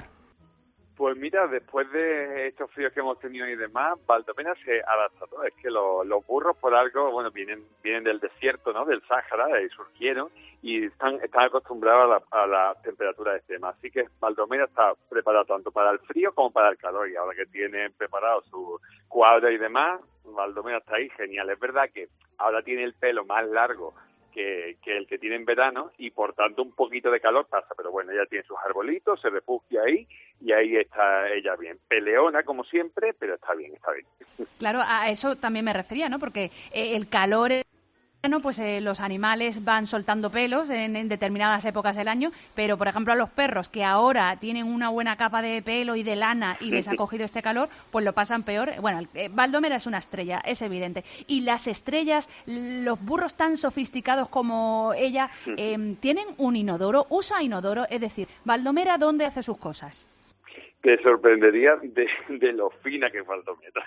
Pues mira, después de estos fríos que hemos tenido y demás, Baldomera se adapta todo. Es que los burros por algo, bueno, vienen del desierto, ¿no? Del Sáhara, surgieron y están acostumbrados a la temperatura extrema. Así que Baldomera está preparado tanto para el frío como para el calor. Y ahora que tienen preparado su cuadra y demás, Baldomera está ahí genial. Es verdad que ahora tiene el pelo más largo que el que tiene en verano y por tanto un poquito de calor pasa, pero bueno, ella tiene sus arbolitos, se refugia ahí y ahí está ella bien, peleona como siempre, pero está bien. Claro, a eso también me refería, ¿no? Porque el calor... pues los animales van soltando pelos en determinadas épocas del año, pero por ejemplo a los perros que ahora tienen una buena capa de pelo y de lana y les ha cogido este calor, pues lo pasan peor. Bueno, Baldomera es una estrella, es evidente. Y las estrellas, los burros tan sofisticados como ella, tienen un inodoro, usa inodoro, es decir, Baldomera, ¿dónde hace sus cosas? Te sorprendería de lo fina que es Baldomera.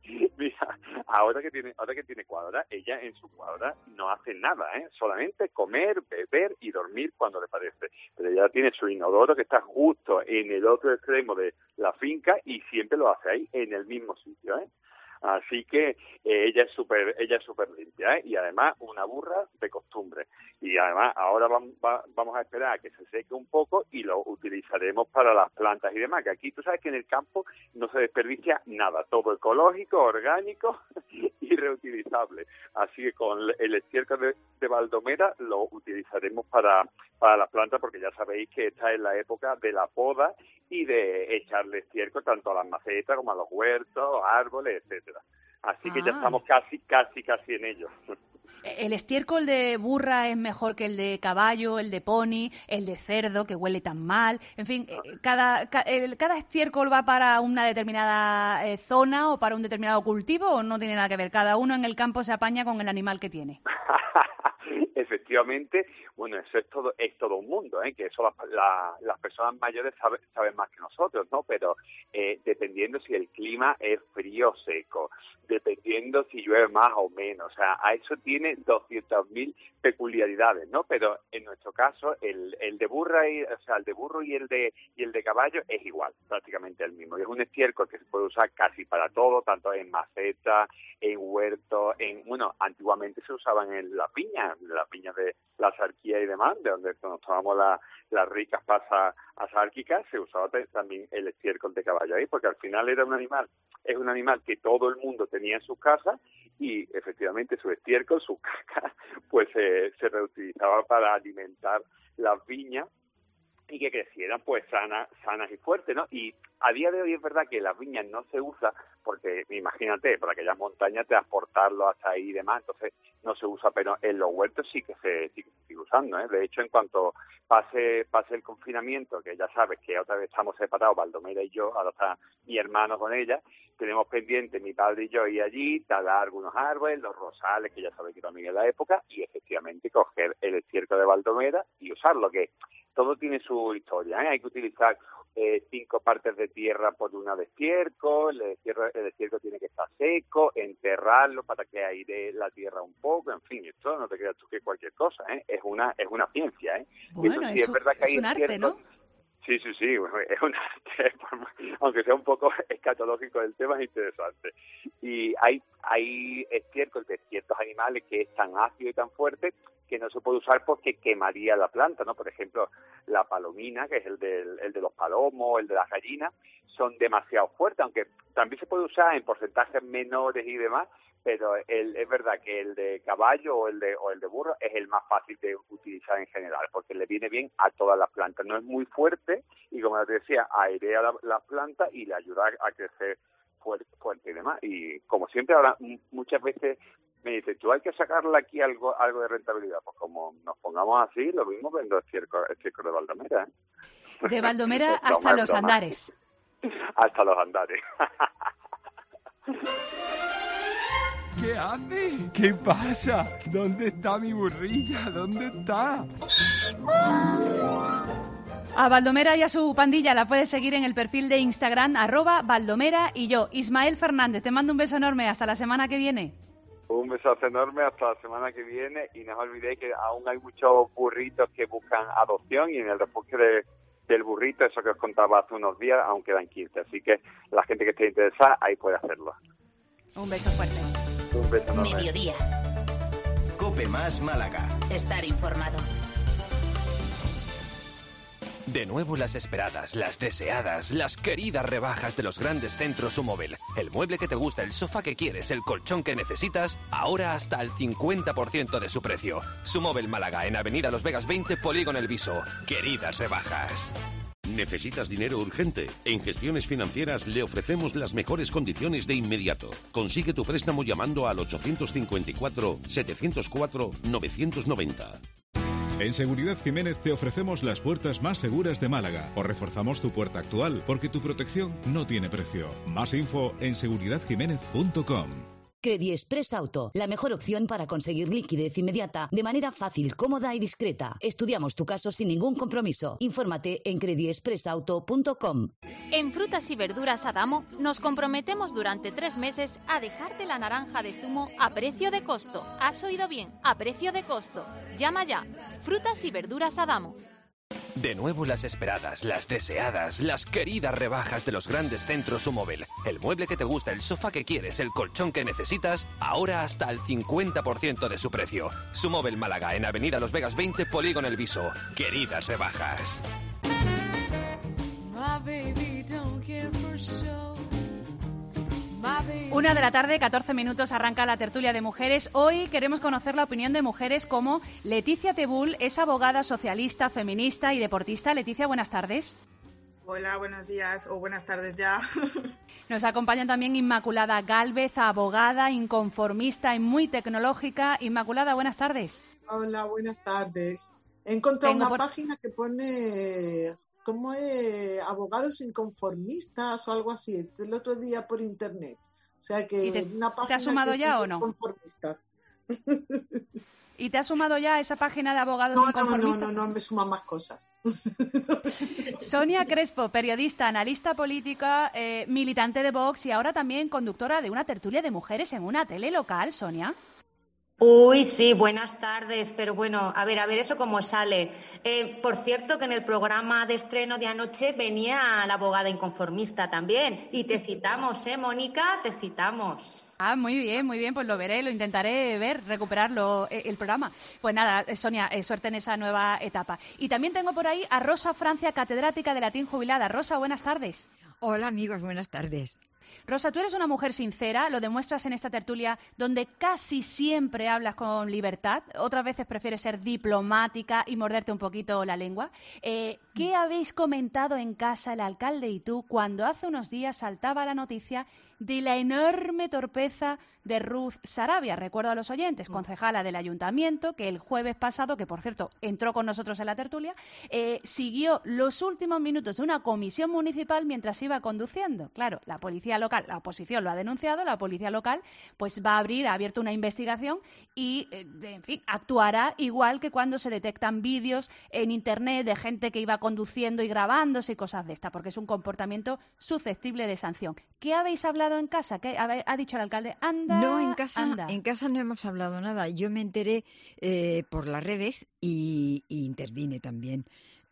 Mira, ahora que tiene cuadra, ella en su cuadra no hace nada, solamente comer, beber y dormir cuando le parece. Pero ella tiene su inodoro que está justo en el otro extremo de la finca y siempre lo hace ahí, en el mismo sitio, Así que ella es súper limpia, y además una burra de costumbre. Y además ahora vamos a esperar a que se seque un poco y lo utilizaremos para las plantas y demás, que aquí tú sabes que en el campo no se desperdicia nada, todo ecológico, orgánico y reutilizable. Así que con el estiércol de Baldomera lo utilizaremos para las plantas, porque ya sabéis que esta es la época de la poda y de echarle estiércol tanto a las macetas como a los huertos, árboles, etcétera. Así que ya estamos casi en ello. El estiércol de burra es mejor que el de caballo, el de pony, el de cerdo, que huele tan mal. En fin, cada estiércol va para una determinada zona o para un determinado cultivo, ¿o no tiene nada que ver? Cada uno en el campo se apaña con el animal que tiene. efectivamente, bueno, eso es todo un mundo, que eso las personas mayores saben más que nosotros, ¿no? Pero dependiendo si el clima es frío o seco, dependiendo si llueve más o menos, o sea, a eso tiene 200.000 peculiaridades, ¿no? Pero en nuestro caso, el de burra el de burro y el de caballo es igual, prácticamente el mismo. Es un estiércol que se puede usar casi para todo, tanto en maceta, en huertos, antiguamente se usaban en las viñas de la sarquía y demás, de donde nos tomamos las ricas pasas asárquicas, se usaba también el estiércol de caballo ahí, porque al final es un animal que todo el mundo tenía en sus casas y efectivamente su estiércol, su caca, pues se reutilizaba para alimentar las viñas y que crecieran pues sanas y fuertes, ¿no? Y a día de hoy es verdad que las viñas no se usa porque, imagínate, por aquellas montañas transportarlo hasta ahí y demás, entonces no se usa, pero en los huertos sí que se sigue usando, ¿eh? De hecho, en cuanto pase el confinamiento, que ya sabes que otra vez estamos separados, Baldomera y yo, ahora está mi hermano con ella, tenemos pendiente mi padre y yo ir allí, talar algunos árboles, los rosales, que ya sabes que también es la época, y efectivamente coger el estiércol de Baldomera y usarlo, que todo tiene su historia, ¿eh? Hay que utilizar 5 partes de tierra por una de estiércol, el estiércol tiene que estar seco, enterrarlo para que aire la tierra un poco, en fin, esto no te creas tú que cualquier cosa, ¿eh? Es una ciencia, ¿eh? Bueno, sí, es verdad que es un arte, ¿no? Sí, es un arte, aunque sea un poco escatológico el tema, es interesante. Y hay estiércol de ciertos animales que es tan ácido y tan fuerte que no se puede usar porque quemaría la planta, ¿no? Por ejemplo, la palomina, que es el de los palomos, el de las gallinas, son demasiado fuertes, aunque también se puede usar en porcentajes menores y demás, pero es verdad que el de caballo o el de burro es el más fácil de utilizar en general, porque le viene bien a todas las plantas. No es muy fuerte y, como te decía, airea las plantas y le ayuda a crecer fuerte y demás. Y como siempre, ahora muchas veces me dice, tú hay que sacarle aquí algo de rentabilidad. Pues como nos pongamos así, lo mismo vendo estiércol de Baldomera, ¿eh? De Baldomera hasta los Andares. Hasta los Andares. ¿Qué hace? ¿Qué pasa? ¿Dónde está mi burrilla? ¿Dónde está? A Baldomera y a su pandilla la puedes seguir en el perfil de Instagram @Baldomera y yo, Ismael Fernández. Te mando un beso enorme. Hasta la semana que viene. Un besazo enorme hasta la semana que viene y no os olvidéis que aún hay muchos burritos que buscan adopción y en el refugio del burrito, eso que os contaba hace unos días, aún quedan 15. Así que la gente que esté interesada, ahí puede hacerlo. Un beso fuerte. Un beso enorme. Mediodía. COPE más Málaga. Estar informado. De nuevo las esperadas, las deseadas, las queridas rebajas de los grandes centros Sumóvel. El mueble que te gusta, el sofá que quieres, el colchón que necesitas, ahora hasta el 50% de su precio. Sumóvel Málaga, en Avenida Los Vegas 20, Polígono El Viso. Queridas rebajas. ¿Necesitas dinero urgente? En Gestiones Financieras le ofrecemos las mejores condiciones de inmediato. Consigue tu préstamo llamando al 854-704-990. En Seguridad Jiménez te ofrecemos las puertas más seguras de Málaga. O reforzamos tu puerta actual porque tu protección no tiene precio. Más info en seguridadjiménez.com. Credit Express Auto, la mejor opción para conseguir liquidez inmediata de manera fácil, cómoda y discreta. Estudiamos tu caso sin ningún compromiso. Infórmate en creditexpressauto.com. En Frutas y Verduras Adamo nos comprometemos durante 3 meses a dejarte la naranja de zumo a precio de costo. ¿Has oído bien? A precio de costo. Llama ya. Frutas y Verduras Adamo. De nuevo las esperadas, las deseadas, las queridas rebajas de los grandes centros Sumóvel. El mueble que te gusta, el sofá que quieres, el colchón que necesitas, ahora hasta el 50% de su precio. Sumóvel Málaga, en Avenida Los Vegas 20, Polígono El Viso. Queridas rebajas. My baby don't care for shows. 1 de la tarde, 14 minutos, arranca la tertulia de mujeres. Hoy queremos conocer la opinión de mujeres como Leticia Tebul, es abogada, socialista, feminista y deportista. Leticia, buenas tardes. Hola, buenos días o buenas tardes ya. Nos acompaña también Inmaculada Gálvez, abogada, inconformista y muy tecnológica. Inmaculada, buenas tardes. Hola, buenas tardes. He encontrado una página que pone... ¿Cómo es? Abogados inconformistas o algo así, el otro día por internet. O sea que ¿Te has sumado ya o no? Conformistas. ¿Y te has sumado ya a esa página de abogados inconformistas? No, me suman más cosas. Sonia Crespo, periodista, analista política, militante de Vox y ahora también conductora de una tertulia de mujeres en una tele local, Sonia. Uy, sí, buenas tardes, pero bueno, a ver, eso cómo sale. Por cierto, que en el programa de estreno de anoche venía la abogada inconformista también, y te citamos, Mónica, te citamos. Ah, muy bien, pues lo veré, lo intentaré ver, recuperarlo, el programa. Pues nada, Sonia, suerte en esa nueva etapa. Y también tengo por ahí a Rosa Francia, catedrática de latín jubilada. Rosa, buenas tardes. Hola, amigos, buenas tardes. Rosa, tú eres una mujer sincera, lo demuestras en esta tertulia donde casi siempre hablas con libertad, otras veces prefieres ser diplomática y morderte un poquito la lengua. ¿Qué habéis comentado en casa el alcalde y tú cuando hace unos días saltaba la noticia de la enorme torpeza de Ruth Sarabia? Recuerdo a los oyentes, concejala del ayuntamiento, que el jueves pasado, que por cierto entró con nosotros en la tertulia, siguió los últimos minutos de una comisión municipal mientras iba conduciendo. Claro, la policía local, la oposición lo ha denunciado, la policía local pues ha abierto una investigación y, en fin, actuará igual que cuando se detectan vídeos en internet de gente que iba conduciendo y grabándose y cosas de esta, porque es un comportamiento susceptible de sanción. ¿Qué habéis hablado en casa? ¿Qué ha dicho el alcalde? No, en casa no hemos hablado nada. Yo me enteré por las redes y intervine también.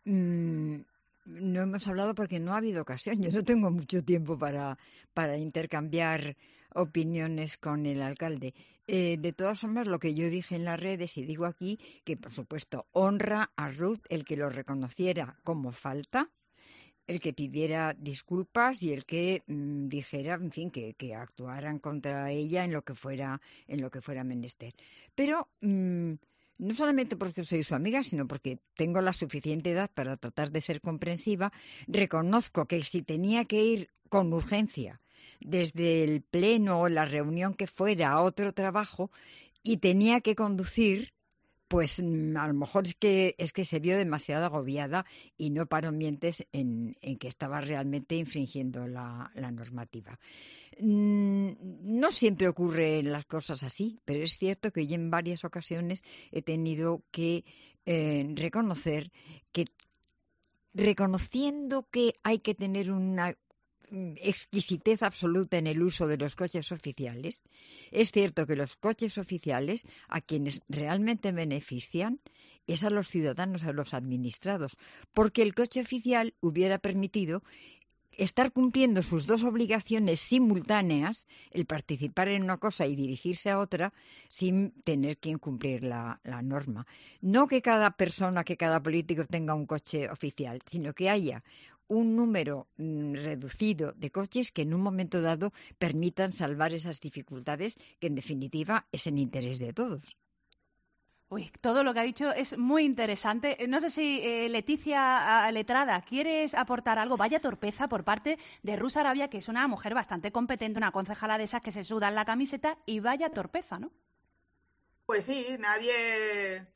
No hemos hablado porque no ha habido ocasión. Yo no tengo mucho tiempo para intercambiar opiniones con el alcalde. De todas formas, lo que yo dije en las redes y digo aquí, que por supuesto honra a Ruth el que lo reconociera como falta, el que pidiera disculpas y el que dijera, en fin, que actuaran contra ella en lo que fuera menester. Pero no solamente porque soy su amiga, sino porque tengo la suficiente edad para tratar de ser comprensiva, reconozco que si tenía que ir con urgencia desde el pleno o la reunión que fuera a otro trabajo y tenía que conducir, pues a lo mejor es que se vio demasiado agobiada y no paró mientes en que estaba realmente infringiendo la normativa. No siempre ocurren las cosas así, pero es cierto que yo en varias ocasiones he tenido que reconocer que, reconociendo que hay que tener una exquisitez absoluta en el uso de los coches oficiales, es cierto que los coches oficiales a quienes realmente benefician es a los ciudadanos, a los administrados, porque el coche oficial hubiera permitido estar cumpliendo sus dos obligaciones simultáneas, el participar en una cosa y dirigirse a otra, sin tener que incumplir la norma. No que cada persona, que cada político tenga un coche oficial, sino que haya un número reducido de coches que en un momento dado permitan salvar esas dificultades que en definitiva es en interés de todos. Uy, todo lo que ha dicho es muy interesante. No sé si Leticia Letrada, ¿quieres aportar algo? Vaya torpeza por parte de Ruth Sarabia, que es una mujer bastante competente, una concejala de esas que se sudan la camiseta, y vaya torpeza, ¿no? Pues sí, nadie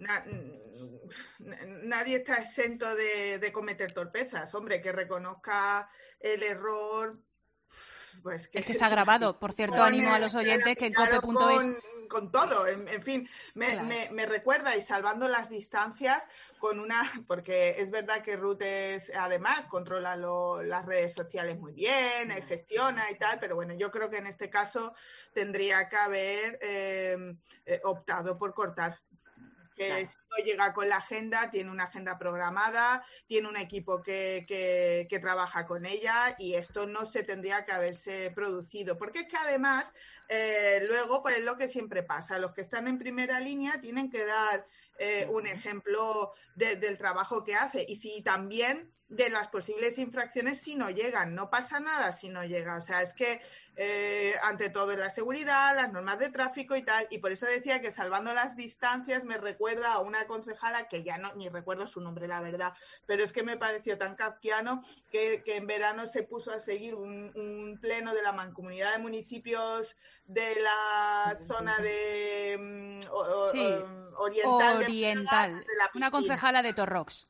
está exento de cometer torpezas. Hombre, que reconozca el error, pues que... Es que se ha grabado. Por cierto, animo a los oyentes que en cope.es... Con todo, en fin, me recuerda, y salvando las distancias, porque es verdad que Ruth además controla las redes sociales muy bien, gestiona y tal, pero bueno, yo creo que en este caso tendría que haber optado por cortar. Que esto llega con la agenda, tiene una agenda programada, tiene un equipo que trabaja con ella, y esto no se tendría que haberse producido. Porque es que además, luego, pues es lo que siempre pasa, los que están en primera línea tienen que dar un ejemplo del trabajo que hace, y si también de las posibles infracciones si no llegan. No pasa nada si no llega. O sea, es que ante todo es la seguridad, las normas de tráfico y tal, y por eso decía que salvando las distancias me recuerda a una concejala que ya ni recuerdo su nombre, la verdad, pero es que me pareció tan kafkiano que en verano se puso a seguir un pleno de la Mancomunidad de Municipios de la zona de oriental. Una concejala de Torrox.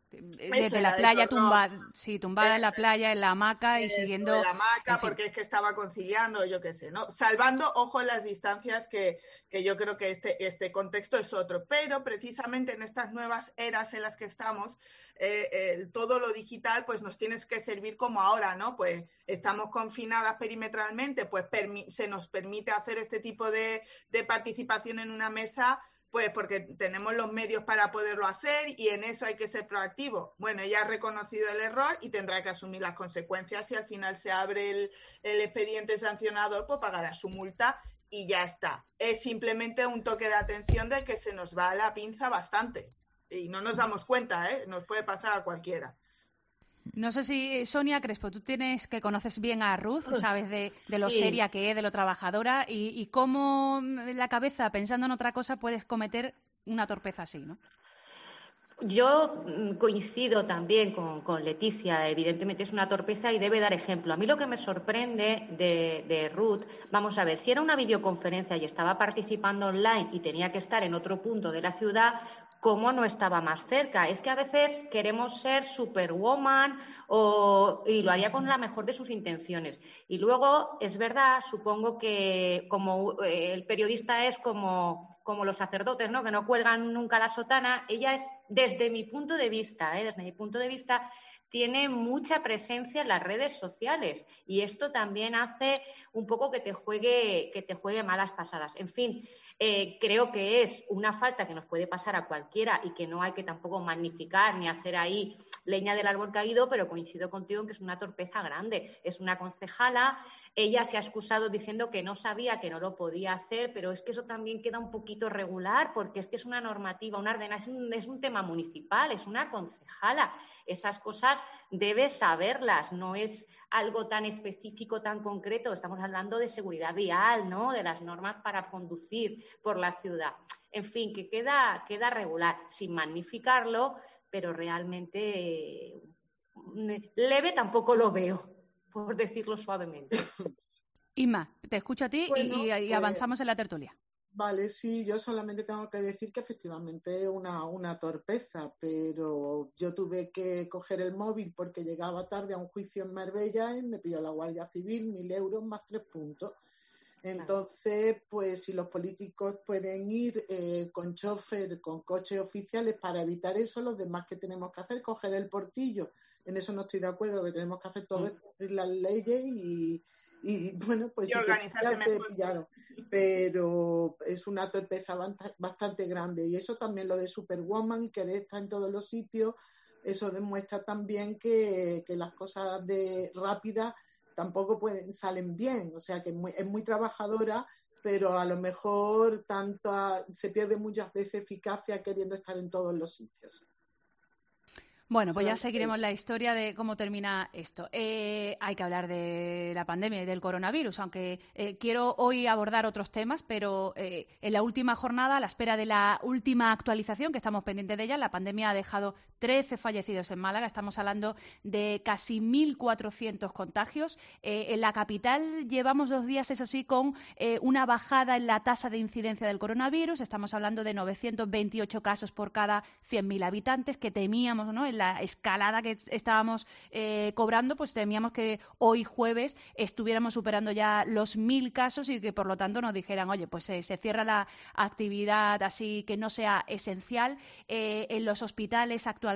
Desde la playa tumbada en la playa, en la hamaca y siguiendo... En la hamaca, en fin. porque es que estaba conciliando, yo qué sé, ¿no? Salvando, ojo, las distancias que yo creo que este contexto es otro. Pero precisamente en estas nuevas eras en las que estamos, todo lo digital pues nos tienes que servir como ahora, ¿no? Pues estamos confinadas perimetralmente, pues se nos permite hacer este tipo de participación en una mesa, pues porque tenemos los medios para poderlo hacer y en eso hay que ser proactivo. Bueno, ella ha reconocido el error y tendrá que asumir las consecuencias. Si al final se abre el expediente sancionador, pues pagará su multa y ya está. Es simplemente un toque de atención de que se nos va la pinza bastante y no nos damos cuenta, ¿eh? Nos puede pasar a cualquiera. No sé si, Sonia Crespo, tú que conoces bien a Ruth, sabes de lo Sí. seria que es, de lo trabajadora y cómo en la cabeza, pensando en otra cosa, puedes cometer una torpeza así, ¿no? Yo coincido también con Leticia, evidentemente es una torpeza y debe dar ejemplo. A mí lo que me sorprende de Ruth, vamos a ver, si era una videoconferencia y estaba participando online y tenía que estar en otro punto de la ciudad, ¿cómo no estaba más cerca? Es que a veces queremos ser superwoman y lo haría con la mejor de sus intenciones. Y luego, es verdad, supongo que como el periodista es como los sacerdotes, ¿no? Que no cuelgan nunca la sotana, ella es, desde mi punto de vista, tiene mucha presencia en las redes sociales y esto también hace un poco que te juegue malas pasadas. En fin, creo que es una falta que nos puede pasar a cualquiera y que no hay que tampoco magnificar ni hacer ahí leña del árbol caído, pero coincido contigo en que es una torpeza grande. Es una concejala, ella se ha excusado diciendo que no sabía, que no lo podía hacer, pero es que eso también queda un poquito regular porque es que es una normativa, una ordenación, es un tema municipal, es una concejala. Esas cosas debes saberlas, no es algo tan específico, tan concreto. Estamos hablando de seguridad vial, ¿no? De las normas para conducir por la ciudad. En fin, que queda regular, sin magnificarlo, pero realmente leve tampoco lo veo, por decirlo suavemente. Inma, te escucho a ti y avanzamos en la tertulia. Vale, sí, yo solamente tengo que decir que efectivamente es una torpeza, pero yo tuve que coger el móvil porque llegaba tarde a un juicio en Marbella y me pilló la Guardia Civil, 1.000 euros más 3 puntos. Entonces, pues si los políticos pueden ir con chofer, con coches oficiales para evitar eso, los demás que tenemos que hacer, coger el portillo. En eso no estoy de acuerdo, lo que tenemos que hacer todo es cumplir las leyes y bueno, pues y si organizarse te pillaron. Pero es una torpeza bastante grande y eso también lo de Superwoman y querer estar en todos los sitios, eso demuestra también que las cosas rápidas tampoco salen bien, o sea que es muy trabajadora, pero a lo mejor se pierde muchas veces eficacia queriendo estar en todos los sitios. Bueno, pues ya seguiremos la historia de cómo termina esto. Hay que hablar de la pandemia y del coronavirus, aunque quiero hoy abordar otros temas, pero en la última jornada, a la espera de la última actualización, que estamos pendientes de ella, la pandemia ha dejado 13 fallecidos en Málaga. Estamos hablando de casi 1.400 contagios. En la capital llevamos 2 días, eso sí, con una bajada en la tasa de incidencia del coronavirus. Estamos hablando de 928 casos por cada 100.000 habitantes, que temíamos, ¿no? En la escalada que estábamos cobrando, pues temíamos que hoy jueves estuviéramos superando ya los 1.000 casos y que por lo tanto nos dijeran, oye, pues se cierra la actividad así que no sea esencial. En los hospitales actualmente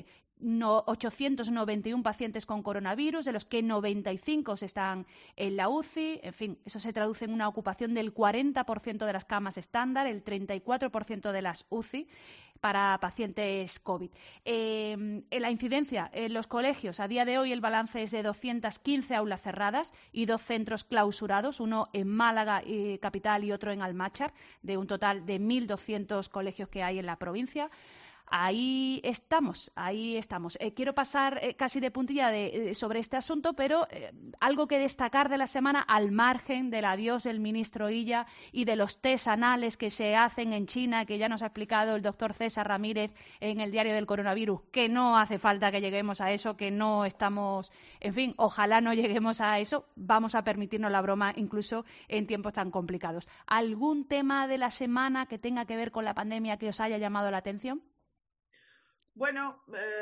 891 pacientes con coronavirus, de los que 95 están en la UCI. En fin, eso se traduce en una ocupación del 40% de las camas estándar, el 34% de las UCI para pacientes COVID. En la incidencia en los colegios, a día de hoy el balance es de 215 aulas cerradas y 2 centros clausurados, uno en Málaga capital y otro en Almáchar, de un total de 1.200 colegios que hay en la provincia. Ahí estamos. Quiero pasar casi de puntilla sobre este asunto, pero algo que destacar de la semana, al margen del adiós del ministro Illa y de los test anales que se hacen en China, que ya nos ha explicado el doctor César Ramírez en el Diario del Coronavirus, que no hace falta que lleguemos a eso, que no estamos, en fin, ojalá no lleguemos a eso, vamos a permitirnos la broma incluso en tiempos tan complicados. ¿Algún tema de la semana que tenga que ver con la pandemia que os haya llamado la atención? Bueno,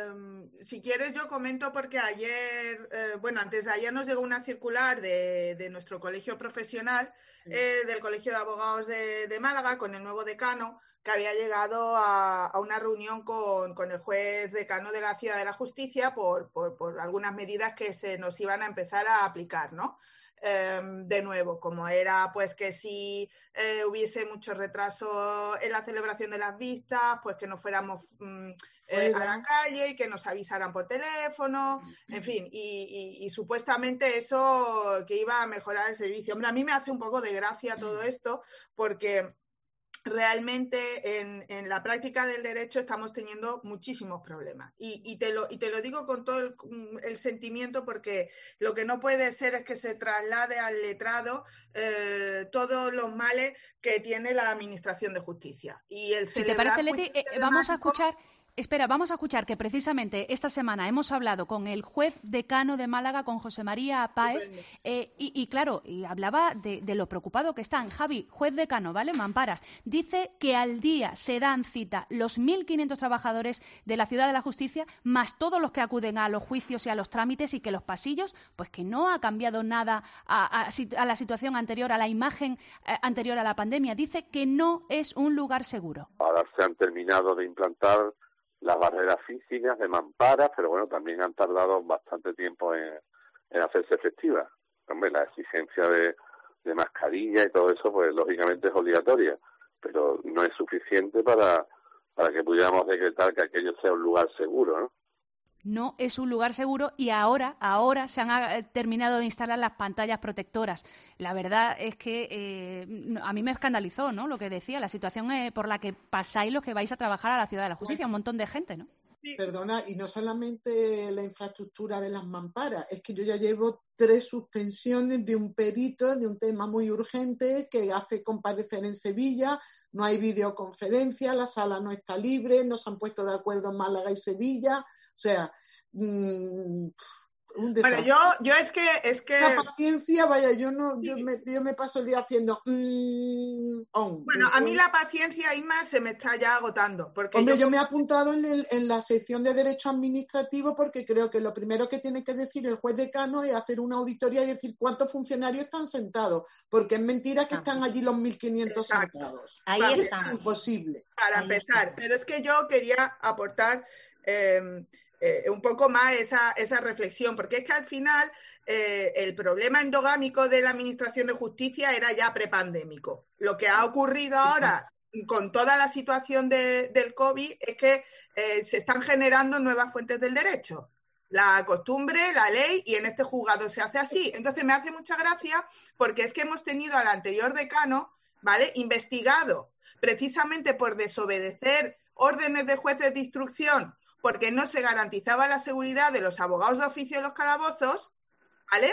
si quieres yo comento porque ayer, antes de ayer nos llegó una circular de nuestro colegio profesional, del Colegio de Abogados de Málaga, con el nuevo decano, que había llegado a una reunión con el juez decano de la Ciudad de la Justicia por algunas medidas que se nos iban a empezar a aplicar, ¿no? De nuevo, como era pues que si hubiese mucho retraso en la celebración de las vistas, pues que no fuéramos a la calle y que nos avisaran por teléfono, en fin, y supuestamente eso que iba a mejorar el servicio. Hombre, a mí me hace un poco de gracia todo esto porque realmente en la práctica del derecho estamos teniendo muchísimos problemas y te lo digo con todo el sentimiento, porque lo que no puede ser es que se traslade al letrado todos los males que tiene la Administración de Justicia. Y si te parece, Leti, vamos a escuchar... Espera, vamos a escuchar que precisamente esta semana hemos hablado con el juez decano de Málaga, con José María Páez, y claro, y hablaba de lo preocupado que están. Javi, juez decano, ¿vale? Mamparas, dice que al día se dan cita los 1.500 trabajadores de la Ciudad de la Justicia, más todos los que acuden a los juicios y a los trámites, y que los pasillos, pues que no ha cambiado nada a la situación anterior, a la imagen anterior a la pandemia. Dice que no es un lugar seguro. Ahora se han terminado de implantar las barreras físicas de mamparas, pero bueno, también han tardado bastante tiempo en hacerse efectivas. Hombre, la exigencia de mascarilla y todo eso, pues lógicamente es obligatoria, pero no es suficiente para que pudiéramos decretar que aquello sea un lugar seguro, ¿no? No es un lugar seguro, y ahora se han terminado de instalar las pantallas protectoras. La verdad es que a mí me escandalizó, ¿no?, lo que decía, la situación por la que pasáis los que vais a trabajar a la Ciudad de la Justicia, un montón de gente, ¿no? Perdona, y no solamente la infraestructura de las mamparas, es que yo ya llevo 3 suspensiones de un perito de un tema muy urgente que hace comparecer en Sevilla, no hay videoconferencia, la sala no está libre, no se han puesto de acuerdo en Málaga y Sevilla, o sea, un desastre. Bueno, yo es que la paciencia, vaya, yo me paso el día haciendo Bueno, a mí la paciencia, Inma, se me está ya agotando. Porque hombre, yo me he apuntado en la sección de Derecho Administrativo, porque creo que lo primero que tiene que decir el juez decano es hacer una auditoría y decir cuántos funcionarios están sentados, porque es mentira que están allí los 1.500 sentados. Ahí está. Es imposible. Para empezar, pero es que yo quería aportar un poco más esa reflexión, porque es que al final el problema endogámico de la Administración de Justicia era ya prepandémico. Lo que ha ocurrido ahora con toda la situación del COVID es que se están generando nuevas fuentes del derecho. La costumbre, la ley, y en este juzgado se hace así. Entonces me hace mucha gracia porque es que hemos tenido al anterior decano, ¿vale?, investigado precisamente por desobedecer órdenes de jueces de instrucción, porque no se garantizaba la seguridad de los abogados de oficio de los calabozos, ¿vale?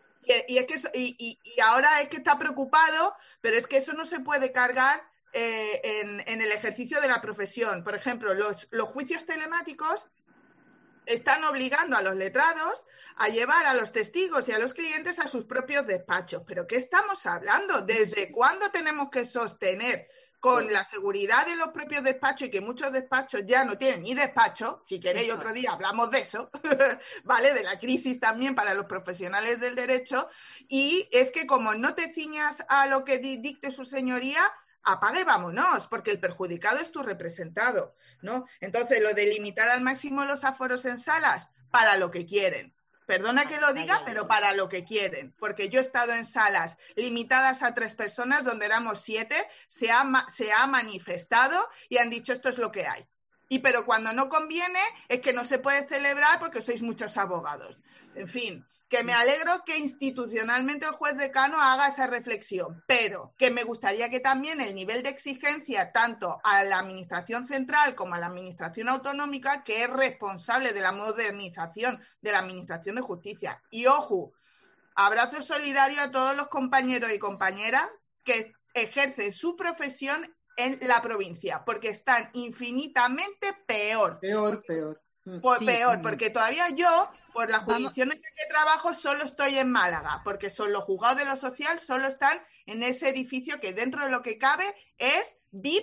Y ahora es que está preocupado, pero es que eso no se puede cargar en el ejercicio de la profesión. Por ejemplo, los juicios telemáticos están obligando a los letrados a llevar a los testigos y a los clientes a sus propios despachos. ¿Pero qué estamos hablando? ¿Desde cuándo tenemos que sostener con la seguridad de los propios despachos, y que muchos despachos ya no tienen ni despacho? Si queréis otro día hablamos de eso, ¿vale? De la crisis también para los profesionales del derecho. Y es que como no te ciñas a lo que dicte su señoría, apaga y vámonos, porque el perjudicado es tu representado, ¿no? Entonces, lo de limitar al máximo los aforos en salas, para lo que quieren. Perdona que lo diga, pero para lo que quieren. Porque yo he estado en salas limitadas a 3 personas, donde éramos 7, se ha manifestado y han dicho esto es lo que hay. Pero cuando no conviene es que no se puede celebrar porque sois muchos abogados. En fin, que me alegro que institucionalmente el juez decano haga esa reflexión, pero que me gustaría que también el nivel de exigencia tanto a la administración central como a la administración autonómica, que es responsable de la modernización de la administración de justicia. Y ojo, abrazo solidario a todos los compañeros y compañeras que ejercen su profesión en la provincia, porque están infinitamente peor. Peor. Peor, porque todavía yo, por la jurisdicción en la que trabajo, solo estoy en Málaga, porque son los juzgados de lo social, solo están en ese edificio que dentro de lo que cabe es VIP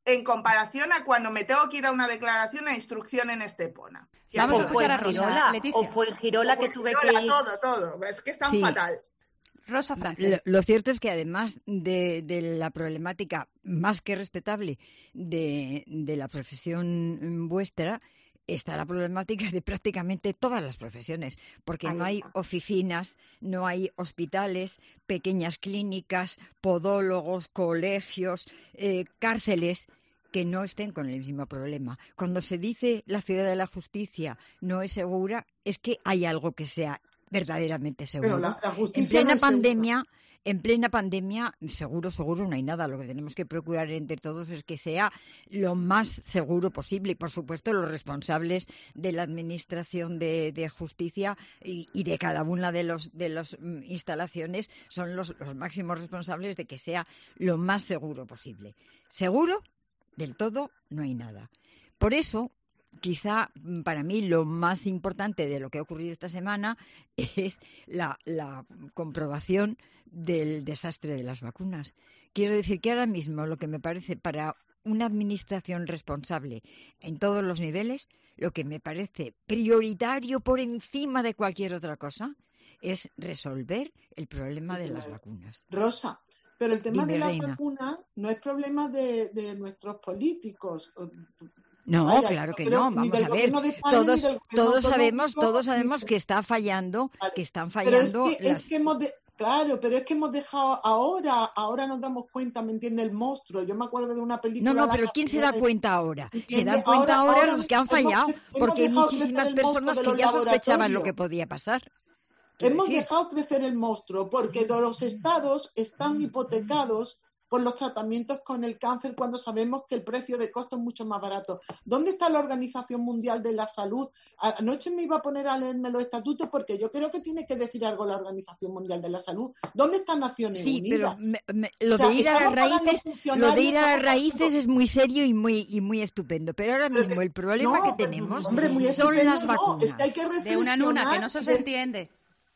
en comparación a cuando me tengo que ir a una declaración a instrucción en Estepona. Vamos a escuchar a Rosa, Leticia. O fue en Girola que tuve que ir. Todo. Es que están fatal. Rosa Frances. Lo cierto es que además de la problemática más que respetable de la profesión vuestra, está la problemática de prácticamente todas las profesiones, porque no hay oficinas, no hay hospitales, pequeñas clínicas, podólogos, colegios, cárceles que no estén con el mismo problema. Cuando se dice la ciudad de la justicia no es segura, es que hay algo que sea verdaderamente seguro. Pero la justicia en plena no es pandemia, seguro no hay nada. Lo que tenemos que procurar entre todos es que sea lo más seguro posible. Y, por supuesto, los responsables de la administración de justicia y de cada una de las instalaciones son los máximos responsables de que sea lo más seguro posible. Seguro, del todo, no hay nada. Por eso, quizá para mí lo más importante de lo que ha ocurrido esta semana es la comprobación del desastre de las vacunas. Quiero decir que ahora mismo lo que me parece para una administración responsable en todos los niveles, lo que me parece prioritario por encima de cualquier otra cosa es resolver el problema de las vacunas. Rosa, pero el tema Dime, de la reina. vacuna no es problema de nuestros políticos. No, Vaya, claro que pero no. ni Vamos del a ver. gobierno de España, ni del gobierno Todos sabemos autonómico, que está fallando, que están Pero fallando es que hemos dejado ahora nos damos cuenta, ¿me entiende? El monstruo. Yo me acuerdo de una película. No, pero ¿quién se da cuenta ahora? Se ¿Entiende? dan cuenta ahora los que han hemos fallado, porque hay dejado muchísimas crecer el monstruo personas de que los ya sospechaban lo laboratorios. que podía pasar. Hemos decir. dejado crecer el monstruo porque los estados están hipotecados por los tratamientos con el cáncer cuando sabemos que el precio de costo es mucho más barato. ¿Dónde está la Organización Mundial de la Salud? Anoche me iba a poner a leerme los estatutos porque yo creo que tiene que decir algo la Organización Mundial de la Salud. ¿Dónde están Naciones Unidas? Pero lo de ir a las raíces es muy serio y muy estupendo. Pero ahora mismo el problema que tenemos son las vacunas. Es que hay que De una nuna, que no se entiende.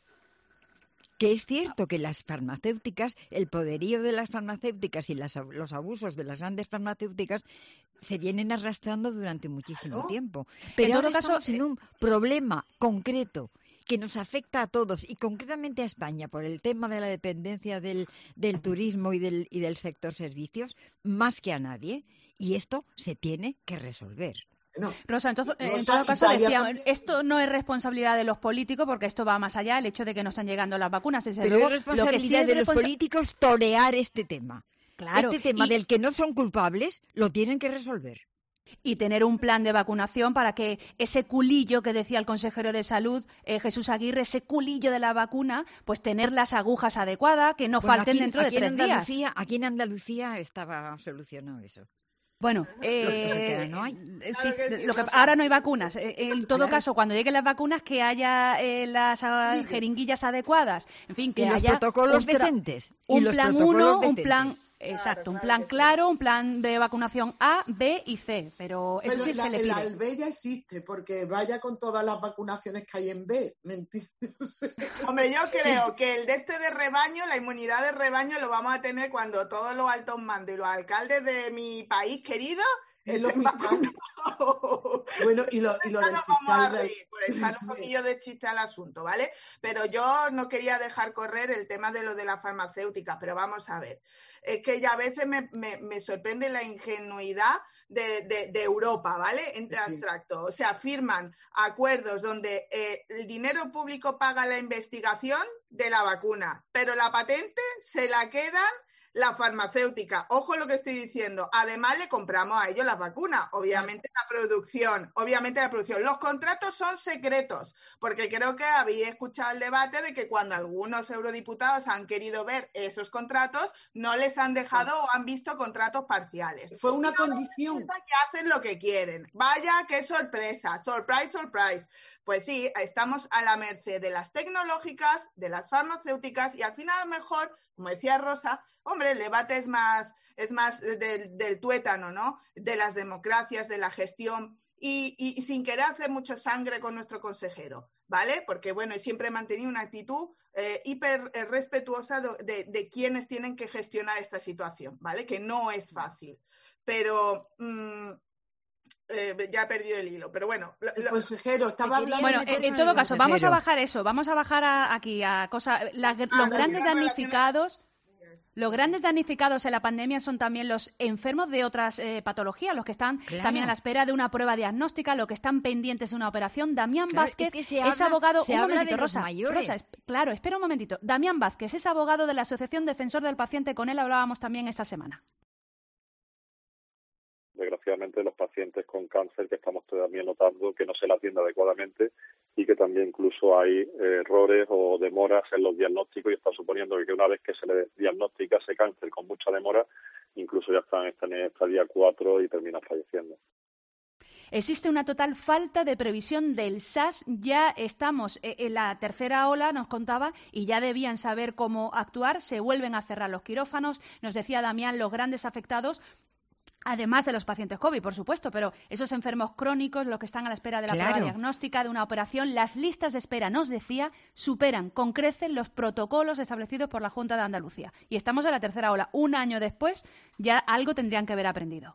Que es cierto que las farmacéuticas, el poderío de las farmacéuticas y los abusos de las grandes farmacéuticas se vienen arrastrando durante muchísimo tiempo. Pero En todo ahora caso, estamos en un problema concreto que nos afecta a todos y concretamente a España por el tema de la dependencia del turismo y del sector servicios, más que a nadie. Y esto se tiene que resolver. Rosa, entonces, en Rosa, todo caso Italia decíamos, también. esto no es responsabilidad de los políticos porque esto va más allá, el hecho de que no están llegando las vacunas. Desde Pero luego, es lo que sí responsabilidad es de los políticos torear este tema. Claro, Este tema y- del que no son culpables lo tienen que resolver. y tener un plan de vacunación para que ese culillo que decía el consejero de salud, Jesús Aguirre, ese culillo de la vacuna, pues tener las agujas adecuadas, que no Bueno, falten aquí- dentro de aquí en 3 días. Aquí en Andalucía estaba solucionado eso. Bueno, Lo que pasa es que ahora no hay. sí, Claro que sí, lo que, Rosa. ahora no hay vacunas. En todo Claro. caso, cuando lleguen las vacunas, que haya las jeringuillas adecuadas. En fin, que Y los haya protocolos un tra- decentes. Y Un los plan protocolos 1, un decentes. plan... Exacto, un plan claro, un plan de vacunación A, B y C, pero eso sí se le La pide. el B ya existe, porque vaya con todas las vacunaciones que hay en B, ¿me entiendes? Hombre, yo creo que el de rebaño, la inmunidad de rebaño, lo vamos a tener cuando todos los altos mandos y los alcaldes de mi país querido estén vacunados. Bueno, y lo del No nos vamos fiscal a del- reír, por echar un poquillo de chiste al asunto, ¿vale? Pero yo no quería dejar correr el tema de lo de las farmacéuticas, pero vamos a ver. Es que ya a veces me sorprende la ingenuidad de Europa, ¿vale? Entre abstracto. O sea, firman acuerdos donde el dinero público paga la investigación de la vacuna, pero la patente se la quedan la farmacéutica. Ojo lo que estoy diciendo. Además, le compramos a ellos las vacunas. Obviamente la producción. Los contratos son secretos, porque creo que habéis escuchado el debate de que cuando algunos eurodiputados han querido ver esos contratos, no les han dejado o han visto contratos parciales. Fue una Y ahora condición. resulta que hacen lo que quieren. Vaya, qué sorpresa. Surprise, surprise. Pues sí, estamos a la merced de las tecnológicas, de las farmacéuticas y al final a lo mejor, como decía Rosa, hombre, el debate es más del tuétano, ¿no? De las democracias, de la gestión y sin querer hacer mucho sangre con nuestro consejero, ¿vale? Porque, bueno, siempre he mantenido una actitud hiper respetuosa de quienes tienen que gestionar esta situación, ¿vale? Que no es fácil. pero ya he perdido el hilo. Pero bueno, el consejero estaba hablando. Bueno, en todo caso, vamos a bajar eso, vamos a bajar aquí a cosas. Los grandes damnificados. Los grandes damnificados en la pandemia son también los enfermos de otras patologías, los que están también a la espera de una prueba diagnóstica, los que están pendientes de una operación. Damián Vázquez es abogado... Un momentito, Rosa, claro, espera un momentito. Damián Vázquez es abogado de la Asociación Defensor del Paciente, con él hablábamos también esta semana. Desgraciadamente, los pacientes con cáncer que estamos también notando que no se le atiende adecuadamente y que también incluso hay errores o demoras en los diagnósticos, y está suponiendo que una vez que se le diagnostica ese cáncer con mucha demora, incluso ya están en estadia 4 y terminan falleciendo. Existe una total falta de previsión del SAS. Ya estamos en la tercera ola, nos contaba, y ya debían saber cómo actuar. Se vuelven a cerrar los quirófanos. Nos decía Damián, los grandes afectados, además de los pacientes COVID, por supuesto, pero esos enfermos crónicos, los que están a la espera de la prueba diagnóstica, de una operación, las listas de espera, nos decía, superan con creces los protocolos establecidos por la Junta de Andalucía. Y estamos en la tercera ola. Un año después, ya algo tendrían que haber aprendido.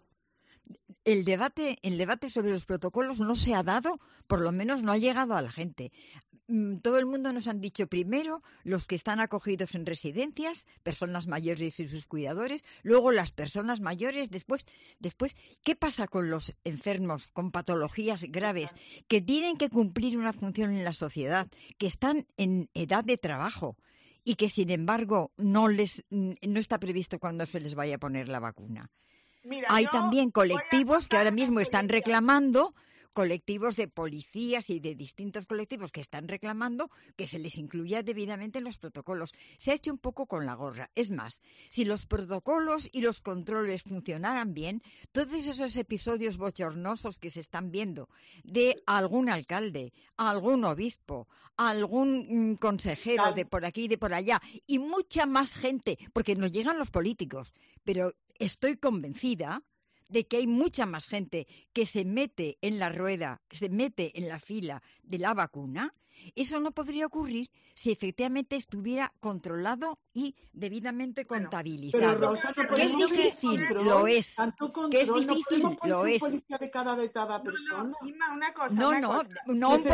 El debate sobre los protocolos no se ha dado, por lo menos no ha llegado a la gente. Todo el mundo nos han dicho primero los que están acogidos en residencias, personas mayores y sus cuidadores, luego las personas mayores, después, ¿qué pasa con los enfermos con patologías graves que tienen que cumplir una función en la sociedad, que están en edad de trabajo y que sin embargo no está previsto cuándo se les vaya a poner la vacuna? Mira, hay también colectivos que ahora mismo están reclamando, colectivos de policías y de distintos colectivos que están reclamando que se les incluya debidamente en los protocolos. Se ha hecho un poco con la gorra. Es más, si los protocolos y los controles funcionaran bien, todos esos episodios bochornosos que se están viendo de algún alcalde, algún obispo, algún consejero de por aquí y de por allá, y mucha más gente, porque nos llegan los políticos, pero estoy convencida de que hay mucha más gente que se mete en la rueda, que se mete en la fila de la vacuna. Eso no podría ocurrir si efectivamente estuviera controlado y debidamente contabilizado. Pero Rosa, no que es difícil, lo es. Que es difícil, lo es. Policía de cada persona. No, un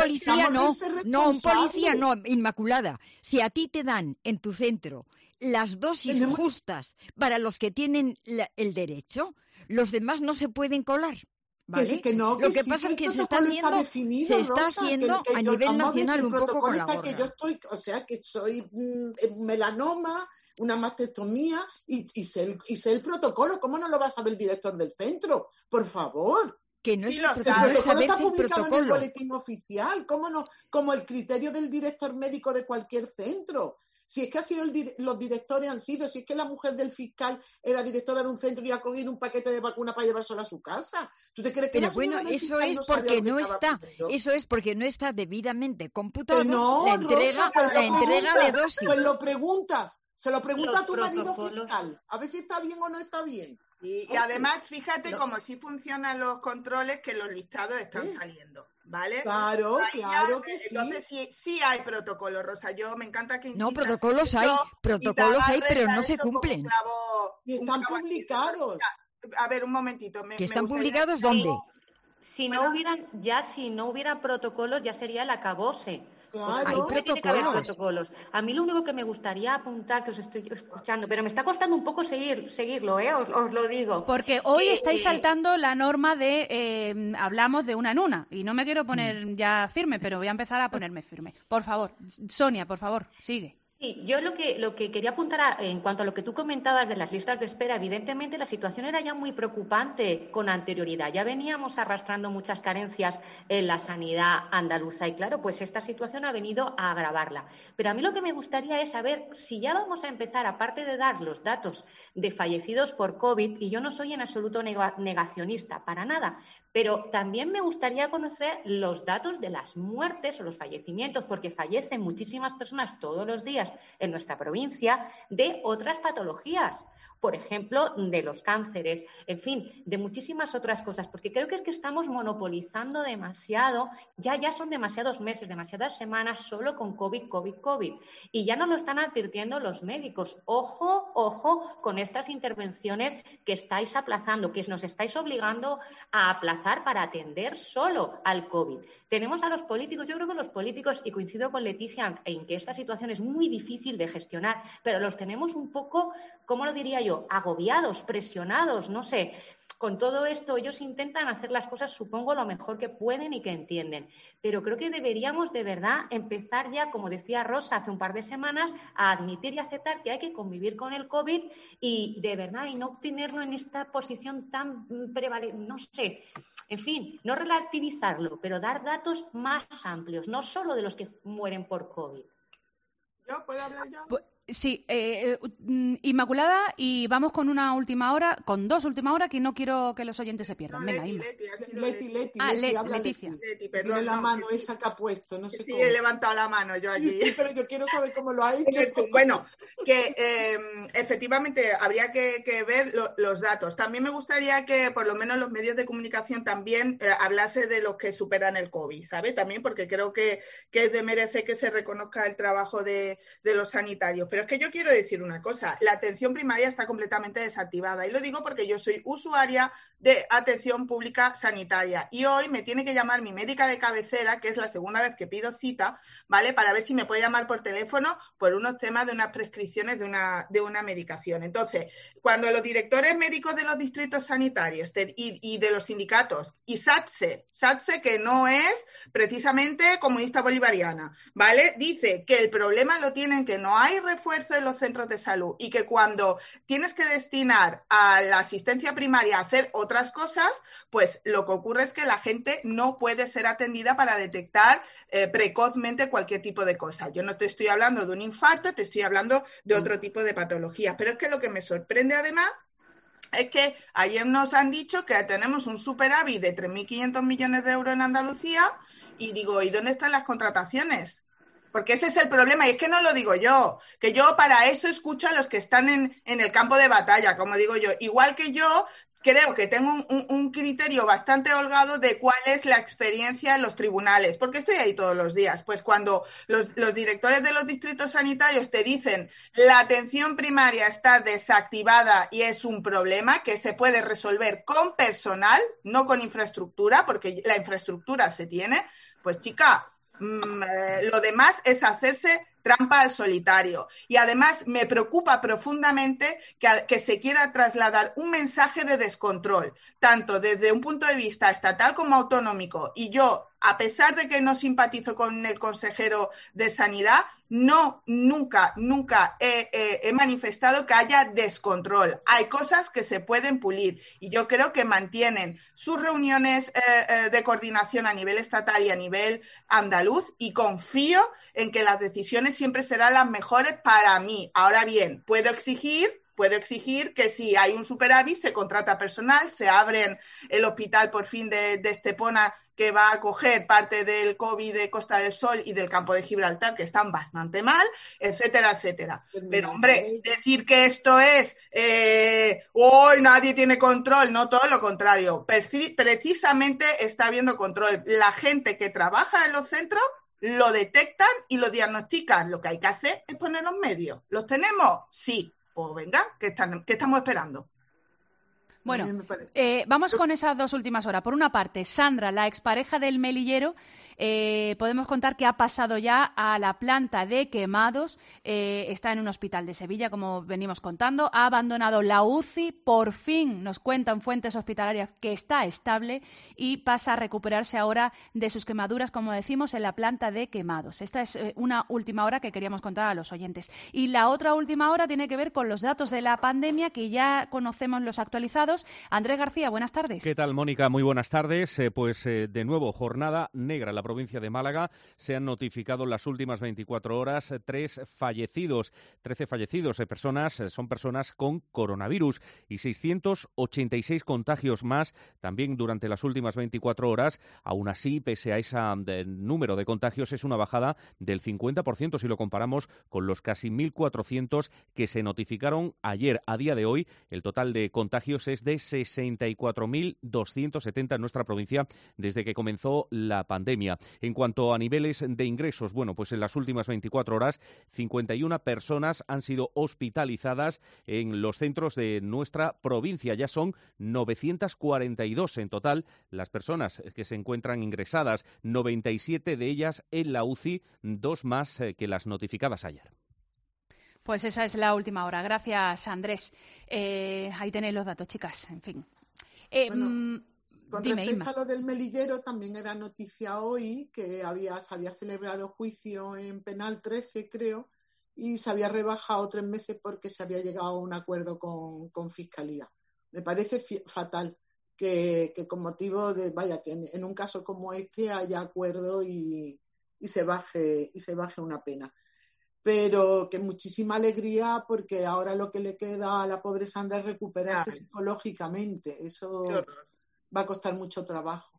policía no, Inmaculada. Si a ti te dan en tu centro las dosis justas para los que tienen el derecho, los demás no se pueden colar. ¿Vale? Lo que pasa es que se está haciendo a nivel nacional un poco con la gorra. Que yo estoy, que soy melanoma, una mastectomía y sé el protocolo. ¿Cómo no lo va a saber el director del centro? Por favor. Que no sí, es el protocolo, está publicado en el boletín oficial. ¿Cómo no? Como el criterio del director médico de cualquier centro. Si es que ha sido los directores han sido, si es que la mujer del fiscal era directora de un centro y ha cogido un paquete de vacuna para llevárselo a su casa. ¿Tú te crees que pero bueno, eso es porque no está debidamente computado la entrega de dosis. Pues lo preguntas, se lo pregunta a tu marido fiscal, a ver si está bien o no está bien. Y además, fíjate cómo sí funcionan los controles, que los listados están saliendo, ¿vale? Claro que sí. Entonces sí hay protocolos, Rosa. Yo me encanta que insistas. No, protocolos hay, pero no se cumplen. Y están publicados. A ver, un momentito. ¿Que están publicados dónde? Si no hubiera protocolos, ya sería el acabose. Claro, tiene que haber protocolos. A mí lo único que me gustaría apuntar, que os estoy escuchando, pero me está costando un poco seguirlo, os lo digo. Porque hoy estáis saltando la norma de hablamos de una en una, y no me quiero poner ya firme, pero voy a empezar a ponerme firme. Por favor, Sonia, por favor, sigue. Sí, yo lo que quería apuntar en cuanto a lo que tú comentabas de las listas de espera, evidentemente la situación era ya muy preocupante con anterioridad. Ya veníamos arrastrando muchas carencias en la sanidad andaluza y claro, pues esta situación ha venido a agravarla. Pero a mí lo que me gustaría es saber si ya vamos a empezar, aparte de dar los datos de fallecidos por COVID, y yo no soy en absoluto negacionista, para nada, pero también me gustaría conocer los datos de las muertes o los fallecimientos, porque fallecen muchísimas personas todos los días sanitarias en nuestra provincia de otras patologías. Por ejemplo, de los cánceres, en fin, de muchísimas otras cosas, porque creo que es que estamos monopolizando demasiado, ya son demasiados meses, demasiadas semanas solo con COVID, y ya nos lo están advirtiendo los médicos. Ojo con estas intervenciones que estáis aplazando, que nos estáis obligando a aplazar para atender solo al COVID. Tenemos a los políticos, yo creo que los políticos, y coincido con Leticia en que esta situación es muy difícil de gestionar, pero los tenemos un poco, ¿cómo lo diría yo?, agobiados, presionados, no sé. Con todo esto ellos intentan hacer las cosas, supongo, lo mejor que pueden y que entienden. Pero creo que deberíamos de verdad empezar ya, como decía Rosa hace un par de semanas, a admitir y aceptar que hay que convivir con el COVID y de verdad, y no tenerlo en esta posición tan prevalente, no sé. En fin, no relativizarlo, pero dar datos más amplios, no solo de los que mueren por COVID. ¿Yo puedo hablar yo? Sí, Inmaculada, y vamos con una última hora, con dos últimas horas, que no quiero que los oyentes se pierdan. Venga, Leticia. Tiene la mano esa que ha puesto, no sé sí, cómo. he levantado la mano yo aquí. Pero yo quiero saber cómo lo ha hecho. Bueno, que efectivamente habría que ver los datos. También me gustaría que por lo menos los medios de comunicación también hablase de los que superan el COVID, ¿sabe? También porque creo que es de merece que se reconozca el trabajo de los sanitarios. Pero es que yo quiero decir una cosa, la atención primaria está completamente desactivada y lo digo porque yo soy usuaria de atención pública sanitaria y hoy me tiene que llamar mi médica de cabecera, que es la segunda vez que pido cita, ¿vale? Para ver si me puede llamar por teléfono por unos temas de unas prescripciones de una medicación. Entonces, cuando los directores médicos de los distritos sanitarios y de los sindicatos y SATSE, que no es precisamente comunista bolivariana, ¿vale? Dice que el problema lo tienen que no hay refuerzo en los centros de salud y que cuando tienes que destinar a la asistencia primaria a hacer otras cosas, pues lo que ocurre es que la gente no puede ser atendida para detectar precozmente cualquier tipo de cosa. Yo no te estoy hablando de un infarto, te estoy hablando de otro tipo de patologías. Pero es que lo que me sorprende además es que ayer nos han dicho que tenemos un superávit de 3.500 millones de euros en Andalucía y digo, ¿y dónde están las contrataciones? Porque ese es el problema, y es que no lo digo yo, que yo para eso escucho a los que están en el campo de batalla, como digo yo. Igual que yo creo que tengo un criterio bastante holgado de cuál es la experiencia en los tribunales, porque estoy ahí todos los días. Pues cuando los directores de los distritos sanitarios te dicen la atención primaria está desactivada y es un problema que se puede resolver con personal, no con infraestructura, porque la infraestructura se tiene, pues chica, lo demás es hacerse trampa al solitario. Y además me preocupa profundamente que se quiera trasladar un mensaje de descontrol, tanto desde un punto de vista estatal como autonómico. Y yo, a pesar de que no simpatizo con el consejero de Sanidad, nunca he manifestado que haya descontrol. Hay cosas que se pueden pulir y yo creo que mantienen sus reuniones de coordinación a nivel estatal y a nivel andaluz y confío en que las decisiones siempre serán las mejores para mí. Ahora bien, puedo exigir que si hay un superávit se contrata personal, se abre el hospital por fin de Estepona que va a acoger parte del COVID de Costa del Sol y del campo de Gibraltar, que están bastante mal, etcétera, etcétera. Pero, hombre, decir que esto es hoy nadie tiene control, no, todo lo contrario. Precisamente está habiendo control. La gente que trabaja en los centros lo detectan y lo diagnostican. Lo que hay que hacer es poner los medios. ¿Los tenemos? Sí. Pues venga, ¿qué estamos esperando? Bueno, vamos con esas dos últimas horas. Por una parte, Sandra, la expareja del Melillero, podemos contar que ha pasado ya a la planta de quemados, está en un hospital de Sevilla, como venimos contando, ha abandonado la UCI, por fin nos cuentan fuentes hospitalarias que está estable y pasa a recuperarse ahora de sus quemaduras, como decimos, en la planta de quemados. Esta es una última hora que queríamos contar a los oyentes. Y la otra última hora tiene que ver con los datos de la pandemia, que ya conocemos los actualizados. contagiados. Andrés García, buenas tardes. ¿Qué tal, Mónica? Muy buenas tardes. De nuevo, jornada negra en la provincia de Málaga. Se han notificado en las últimas 24 horas 13 fallecidos, son personas con coronavirus y 686 contagios más también durante las últimas 24 horas. Aún así, pese a ese número de contagios, es una bajada del 50% si lo comparamos con los casi 1.400 que se notificaron ayer. A día de hoy, el total de contagios es de 64.270 en nuestra provincia desde que comenzó la pandemia. En cuanto a niveles de ingresos, bueno, pues en las últimas 24 horas, 51 personas han sido hospitalizadas en los centros de nuestra provincia. Ya son 942 en total las personas que se encuentran ingresadas, 97 de ellas en la UCI, 2 más que las notificadas ayer. Pues esa es la última hora. Gracias, Andrés. Ahí tenéis los datos, chicas. En fin. Con Dime, respecto Inma. a lo del melillero, también era noticia hoy que se había celebrado juicio en Penal 13, creo, y se había rebajado 3 meses porque se había llegado a un acuerdo con Fiscalía. Me parece fatal que con motivo de, que en un caso como este haya acuerdo y se baje una pena. Pero que muchísima alegría porque ahora lo que le queda a la pobre Sandra es recuperarse psicológicamente. Eso va a costar mucho trabajo.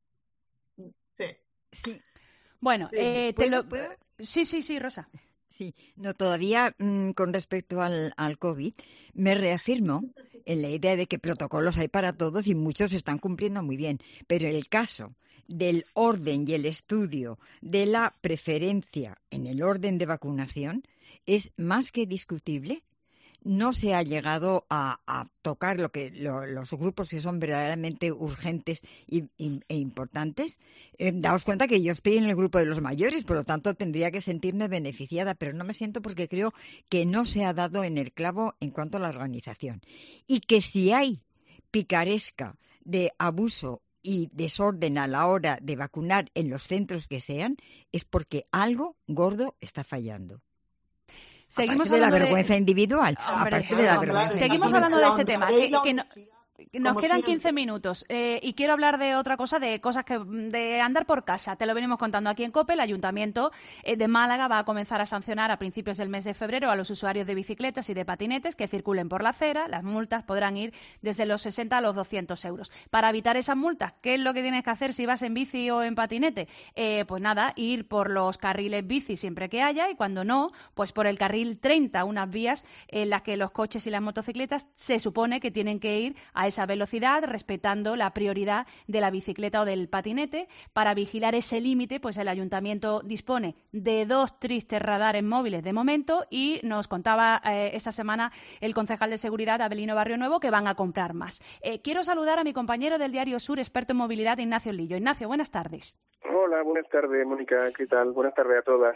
Sí. Bueno, ¿Puedo? Sí, Rosa. Sí, no, todavía con respecto al COVID, me reafirmo en la idea de que protocolos hay para todos y muchos se están cumpliendo muy bien, pero el caso del orden y el estudio de la preferencia en el orden de vacunación es más que discutible. No se ha llegado a tocar los grupos que son verdaderamente urgentes e importantes. Daos cuenta que yo estoy en el grupo de los mayores, por lo tanto tendría que sentirme beneficiada, pero no me siento porque creo que no se ha dado en el clavo en cuanto a la organización. Y que si hay picaresca de abuso y desorden a la hora de vacunar en los centros que sean, es porque algo gordo está fallando. Seguimos aparte de la hablando vergüenza individual, aparte de la vergüenza Seguimos individual. hablando de ese tema, nos Como quedan siempre. 15 minutos y quiero hablar de otra cosa, de cosas de andar por casa. Te lo venimos contando aquí en COPE. El Ayuntamiento de Málaga va a comenzar a sancionar a principios del mes de febrero a los usuarios de bicicletas y de patinetes que circulen por la acera. Las multas podrán ir desde los 60 a los 200 euros. Para evitar esas multas, ¿qué es lo que tienes que hacer si vas en bici o en patinete? Pues nada, ir por los carriles bici siempre que haya y cuando no, pues por el carril 30, unas vías en las que los coches y las motocicletas se supone que tienen que ir a esa velocidad, respetando la prioridad de la bicicleta o del patinete. Para vigilar ese límite, pues el Ayuntamiento dispone de 2 tristes radares móviles de momento y nos contaba esta semana el concejal de Seguridad, Abelino Barrio Nuevo, que van a comprar más. Quiero saludar a mi compañero del Diario Sur, experto en movilidad, Ignacio Lillo. Ignacio, buenas tardes. Hola, buenas tardes, Mónica. ¿Qué tal? Buenas tardes a todas.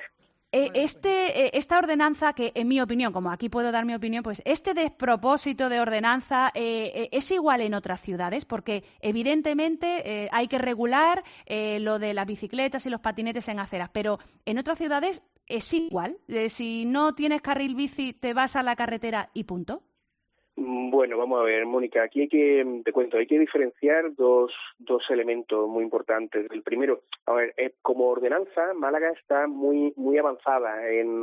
Esta ordenanza, que en mi opinión, como aquí puedo dar mi opinión, pues este despropósito de ordenanza es igual en otras ciudades, porque evidentemente hay que regular lo de las bicicletas y los patinetes en aceras, pero en otras ciudades es igual. Si no tienes carril bici, te vas a la carretera y punto. Bueno, vamos a ver, Mónica, aquí te cuento, hay que diferenciar dos elementos muy importantes. El primero, a ver, como ordenanza, Málaga está muy avanzada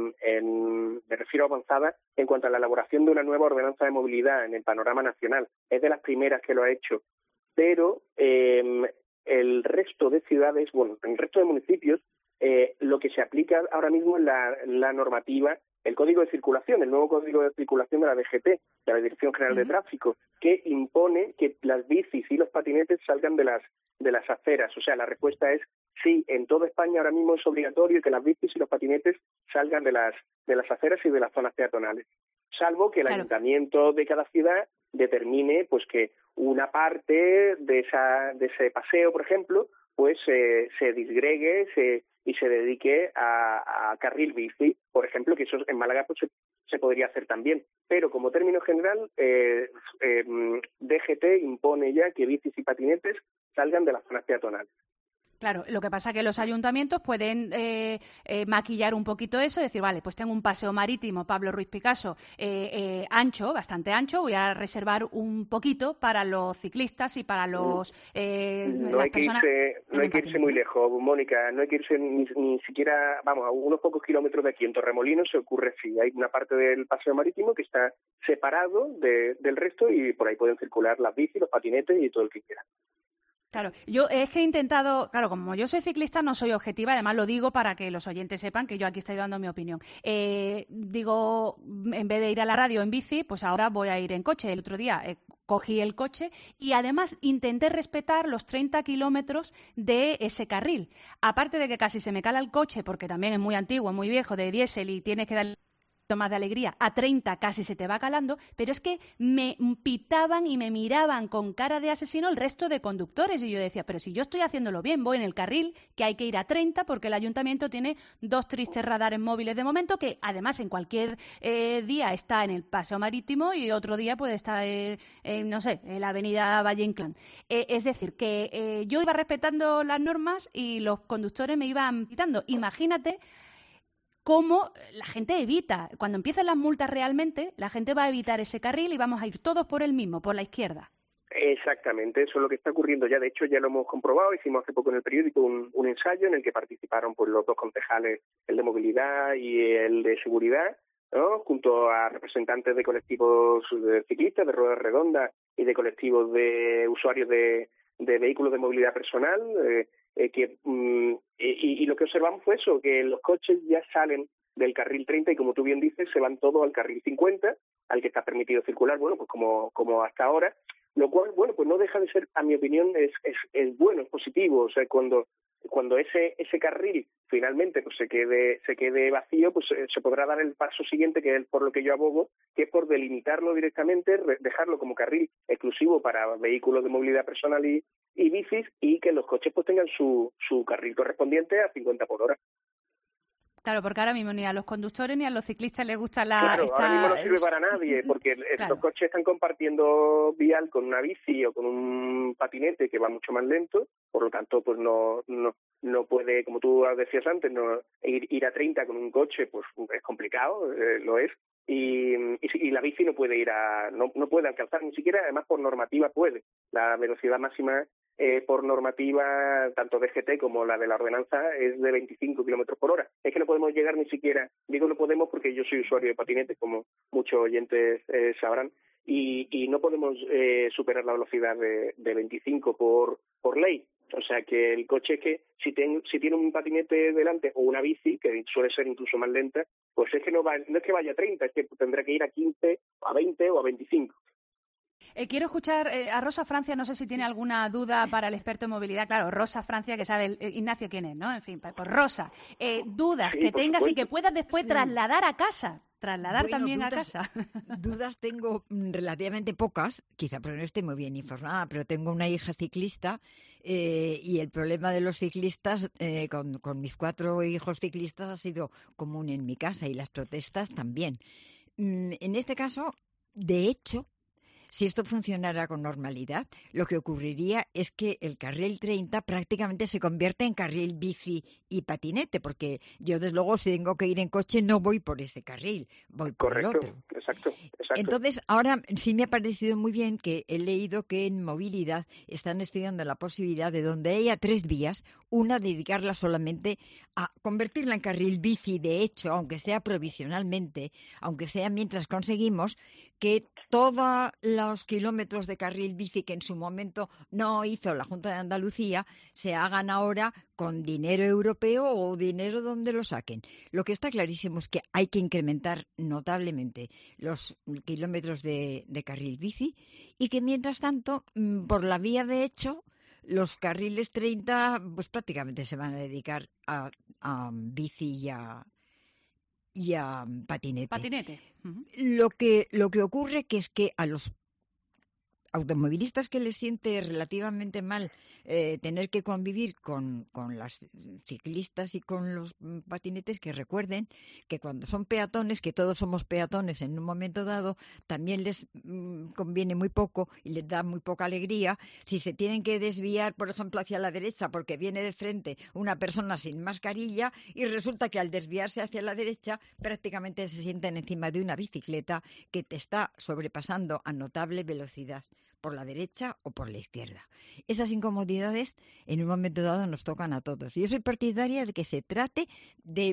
me refiero a avanzada en cuanto a la elaboración de una nueva ordenanza de movilidad en el panorama nacional. Es de las primeras que lo ha hecho, pero el resto de ciudades, el resto de municipios, lo que se aplica ahora mismo es la normativa, el Código de Circulación, el nuevo Código de Circulación de la DGT, de la Dirección General de Tráfico, que impone que las bicis y los patinetes salgan de las aceras. O sea, la respuesta es sí, en toda España ahora mismo es obligatorio que las bicis y los patinetes salgan de las aceras y de las zonas peatonales, salvo que el ayuntamiento de cada ciudad determine pues que una parte de ese paseo, por ejemplo, pues se disgregue y se dedique a carril bici, por ejemplo, que eso en Málaga pues se podría hacer también. Pero como término general, DGT impone ya que bicis y patinetes salgan de las zonas peatonales. Claro, lo que pasa es que los ayuntamientos pueden maquillar un poquito eso y decir, vale, pues tengo un paseo marítimo, Pablo Ruiz Picasso, ancho, bastante ancho, voy a reservar un poquito para los ciclistas y para los No hay que irse muy lejos, Mónica, no hay que irse ni siquiera, vamos, a unos pocos kilómetros de aquí, en Torremolinos se ocurre así, hay una parte del paseo marítimo que está separado del resto y por ahí pueden circular las bicis, los patinetes y todo el que quiera. Claro, yo es que he intentado, claro, como yo soy ciclista no soy objetiva, además lo digo para que los oyentes sepan que yo aquí estoy dando mi opinión. Digo, en vez de ir a la radio en bici, pues ahora voy a ir en coche. El otro día cogí el coche y además intenté respetar los 30 kilómetros de ese carril. Aparte de que casi se me cala el coche, porque también es muy antiguo, muy viejo, de diésel y tienes que darle más de alegría, a 30 casi se te va calando, pero es que me pitaban y me miraban con cara de asesino el resto de conductores y yo decía, pero si yo estoy haciéndolo bien, voy en el carril que hay que ir a 30 porque el ayuntamiento tiene 2 tristes radares móviles de momento que además en cualquier día está en el paseo marítimo y otro día puede estar no sé, en la avenida Valle Inclán. Es decir, que yo iba respetando las normas y los conductores me iban pitando. Imagínate cómo la gente evita, cuando empiezan las multas realmente, la gente va a evitar ese carril y vamos a ir todos por el mismo, por la izquierda. Exactamente, eso es lo que está ocurriendo ya. De hecho, ya lo hemos comprobado. Hicimos hace poco en el periódico un ensayo en el que participaron pues, los 2 concejales, el de movilidad y el de seguridad, ¿no? Junto a representantes de colectivos de ciclistas, de ruedas redondas y de colectivos de usuarios de vehículos de movilidad personal. Y lo que observamos fue eso, que los coches ya salen del carril 30 y como tú bien dices, se van todos al carril 50, al que está permitido circular, bueno, pues como hasta ahora, lo cual, bueno, pues no deja de ser, a mi opinión, es bueno, es positivo. O sea, cuando ese carril finalmente pues se quede vacío, pues se podrá dar el paso siguiente, que es por lo que yo abogo, que es por delimitarlo directamente, dejarlo como carril exclusivo para vehículos de movilidad personal y bicis, y que los coches pues tengan su carril correspondiente a 50 por hora. Claro, porque ahora mismo ni a los conductores ni a los ciclistas les gusta Claro, ahora mismo no sirve para nadie, porque claro. Los coches están compartiendo vial con una bici o con un patinete que va mucho más lento, por lo tanto, pues no puede, como tú decías antes, no ir a 30 con un coche, pues es complicado, lo es, y la bici no puede no puede alcanzar, ni siquiera, además por normativa puede. La velocidad máxima por normativa, tanto DGT como la de la ordenanza, es de 25 kilómetros por hora. Es que no podemos llegar ni siquiera, digo no podemos porque yo soy usuario de patinetes, como muchos oyentes sabrán, y no podemos superar la velocidad de 25 por ley. O sea que el coche, es que si tiene un patinete delante o una bici, que suele ser incluso más lenta, pues es que no es que vaya a 30, es que tendrá que ir a 15, a 20 o a 25. Quiero escuchar a Rosa Francia, no sé si tiene alguna duda para el experto en movilidad. Claro, Rosa Francia, que sabe Ignacio quién es, ¿no? En fin, pues Rosa, dudas Sí, que por tengas supuesto. y que puedas después Sí. trasladar a casa. Trasladar Bueno, también a dudas- casa. Dudas tengo relativamente pocas, quizá porque no esté muy bien informada, pero tengo una hija ciclista y el problema de los ciclistas con mis 4 hijos ciclistas ha sido común en mi casa y las protestas también. En este caso, de hecho, si esto funcionara con normalidad, lo que ocurriría es que el carril 30 prácticamente se convierte en carril bici y patinete, porque yo, desde luego, si tengo que ir en coche, no voy por ese carril, voy por el otro. Exacto. Entonces, ahora sí me ha parecido muy bien que he leído que en movilidad están estudiando la posibilidad de donde haya 3 vías, una dedicarla solamente a convertirla en carril bici, de hecho, aunque sea provisionalmente, aunque sea mientras conseguimos que todos los kilómetros de carril bici que en su momento no hizo la Junta de Andalucía se hagan ahora con dinero europeo o dinero donde lo saquen. Lo que está clarísimo es que hay que incrementar notablemente los kilómetros de carril bici y que mientras tanto, por la vía de hecho, los carriles 30 pues prácticamente se van a dedicar a bici y a patinete. Patinete. Lo que ocurre que es que automovilistas que les siente relativamente mal tener que convivir con las ciclistas y con los patinetes, que recuerden que cuando son peatones, que todos somos peatones en un momento dado, también les conviene muy poco y les da muy poca alegría si se tienen que desviar, por ejemplo, hacia la derecha porque viene de frente una persona sin mascarilla y resulta que al desviarse hacia la derecha prácticamente se sienten encima de una bicicleta que te está sobrepasando a notable velocidad por la derecha o por la izquierda. Esas incomodidades en un momento dado nos tocan a todos. Yo soy partidaria de que se trate de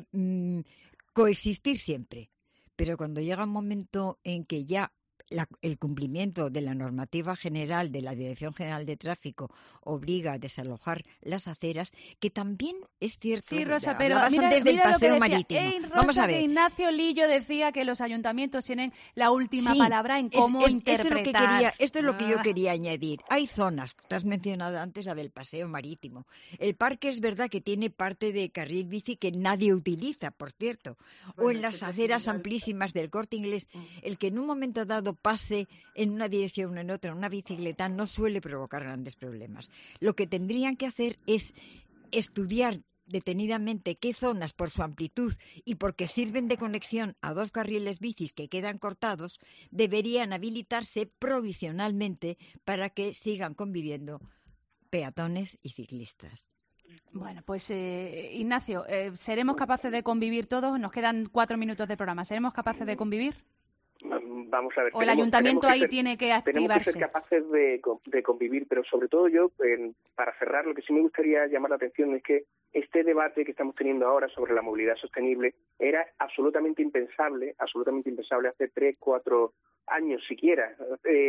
coexistir siempre, pero cuando llega un momento en que ya el cumplimiento de la normativa general de la Dirección General de Tráfico obliga a desalojar las aceras, que también es cierto. Sí, Rosa, pero mira del paseo marítimo. Rosa, Vamos a ver. Que Ignacio Lillo decía que los ayuntamientos tienen la última palabra en cómo interpretar. Esto es lo que yo quería añadir. Hay zonas, te has mencionado antes la del paseo marítimo. El parque es verdad que tiene parte de carril bici que nadie utiliza, por cierto. O en las aceras amplísimas del Corte Inglés, el que en un momento dado pase en una dirección o en otra una bicicleta no suele provocar grandes problemas. Lo que tendrían que hacer es estudiar detenidamente qué zonas, por su amplitud y porque sirven de conexión a dos carriles bicis que quedan cortados, deberían habilitarse provisionalmente para que sigan conviviendo peatones y ciclistas. Bueno, pues Ignacio, ¿seremos capaces de convivir todos? Nos quedan 4 minutos de programa. ¿Seremos capaces de convivir? Vamos a ver. O el ayuntamiento ahí tiene que activarse. Tenemos que ser capaces de convivir, pero sobre todo yo, para cerrar, lo que sí me gustaría llamar la atención es que este debate que estamos teniendo ahora sobre la movilidad sostenible era absolutamente impensable hace 3, 4 años siquiera.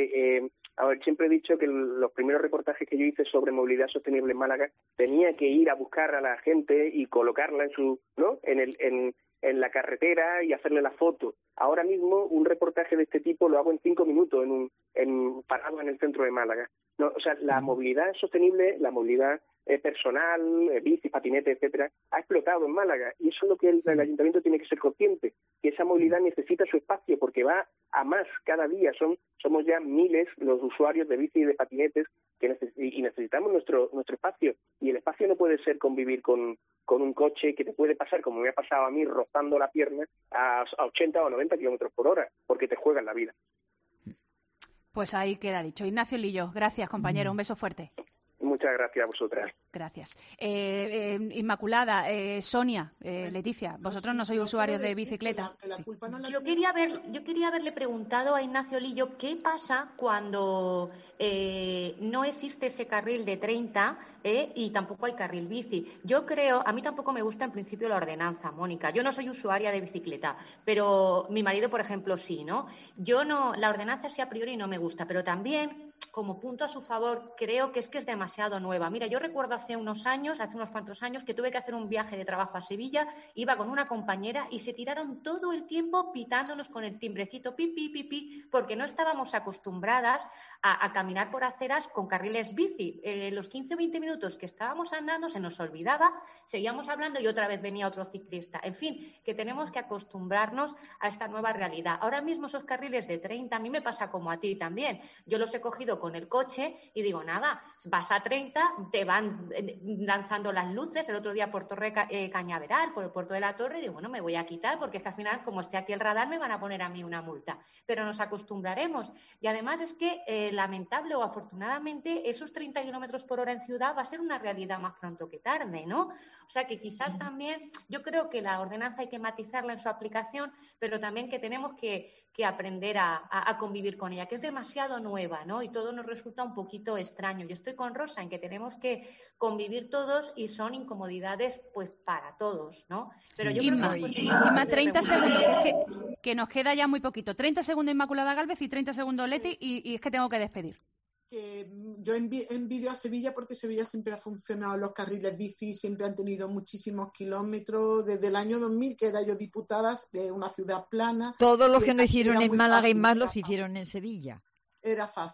A ver, siempre he dicho que los primeros reportajes que yo hice sobre movilidad sostenible en Málaga tenía que ir a buscar a la gente y colocarla en la carretera y hacerle la foto. Ahora mismo un reportaje de este tipo lo hago en 5 minutos parado en el centro de Málaga. No, o sea, la movilidad sostenible, la movilidad personal, bici, patinete, etcétera, ha explotado en Málaga y eso es lo que el ayuntamiento tiene que ser consciente, que esa movilidad necesita su espacio porque va a más cada día. Somos ya miles los usuarios de bici y de patinetes y necesitamos nuestro espacio, y el espacio no puede ser convivir con un coche que te puede pasar, como me ha pasado a mí, rozando la pierna a 80 o 90 kilómetros por hora, porque te juegan la vida. Pues ahí queda dicho. Ignacio Lillo, gracias, compañero. Un beso fuerte. Muchas gracias a vosotras. Gracias. Inmaculada, Sonia, Leticia, vosotros no sois usuarios de bicicleta. Sí. Yo quería haberle preguntado a Ignacio Lillo qué pasa cuando no existe ese carril de 30 y tampoco hay carril bici. Yo creo, a mí tampoco me gusta en principio la ordenanza, Mónica. Yo no soy usuaria de bicicleta, pero mi marido, por ejemplo, sí, ¿no? La ordenanza sí a priori no me gusta, pero también, como punto a su favor, creo que es demasiado nueva. Mira, yo recuerdo hace unos cuantos años, que tuve que hacer un viaje de trabajo a Sevilla, iba con una compañera y se tiraron todo el tiempo pitándonos con el timbrecito pi, pi, pi, pi, porque no estábamos acostumbradas a caminar por aceras con carriles bici. Los 15 o 20 minutos que estábamos andando se nos olvidaba, seguíamos hablando y otra vez venía otro ciclista. En fin, que tenemos que acostumbrarnos a esta nueva realidad. Ahora mismo esos carriles de 30, a mí me pasa como a ti también. Yo los he cogido con el coche y digo, nada, vas a 30, te van lanzando las luces. El otro día por Torre Cañaveral, por el puerto de la Torre, digo, bueno, me voy a quitar porque es que al final, como esté aquí el radar, me van a poner a mí una multa. Pero nos acostumbraremos. Y además es que, lamentable o afortunadamente, esos 30 kilómetros por hora en ciudad va a ser una realidad más pronto que tarde, ¿no? O sea que quizás también, yo creo que la ordenanza hay que matizarla en su aplicación, pero también que tenemos que aprender a convivir con ella, que es demasiado nueva, ¿no? Y todo nos resulta un poquito extraño. Yo estoy con Rosa en que tenemos que convivir todos y son incomodidades, pues, para todos, ¿no? Pero yo Inma, 30 segundos, que nos queda ya muy poquito. 30 segundos Inmaculada Gálvez y 30 segundos Leti, y es que tengo que despedir. Que yo envidio a Sevilla porque Sevilla siempre ha funcionado, los carriles bici siempre han tenido muchísimos kilómetros, desde el año 2000, que era yo diputada de una ciudad plana. Todo lo que no hicieron en Málaga y más los hicieron en Sevilla. Era fácil.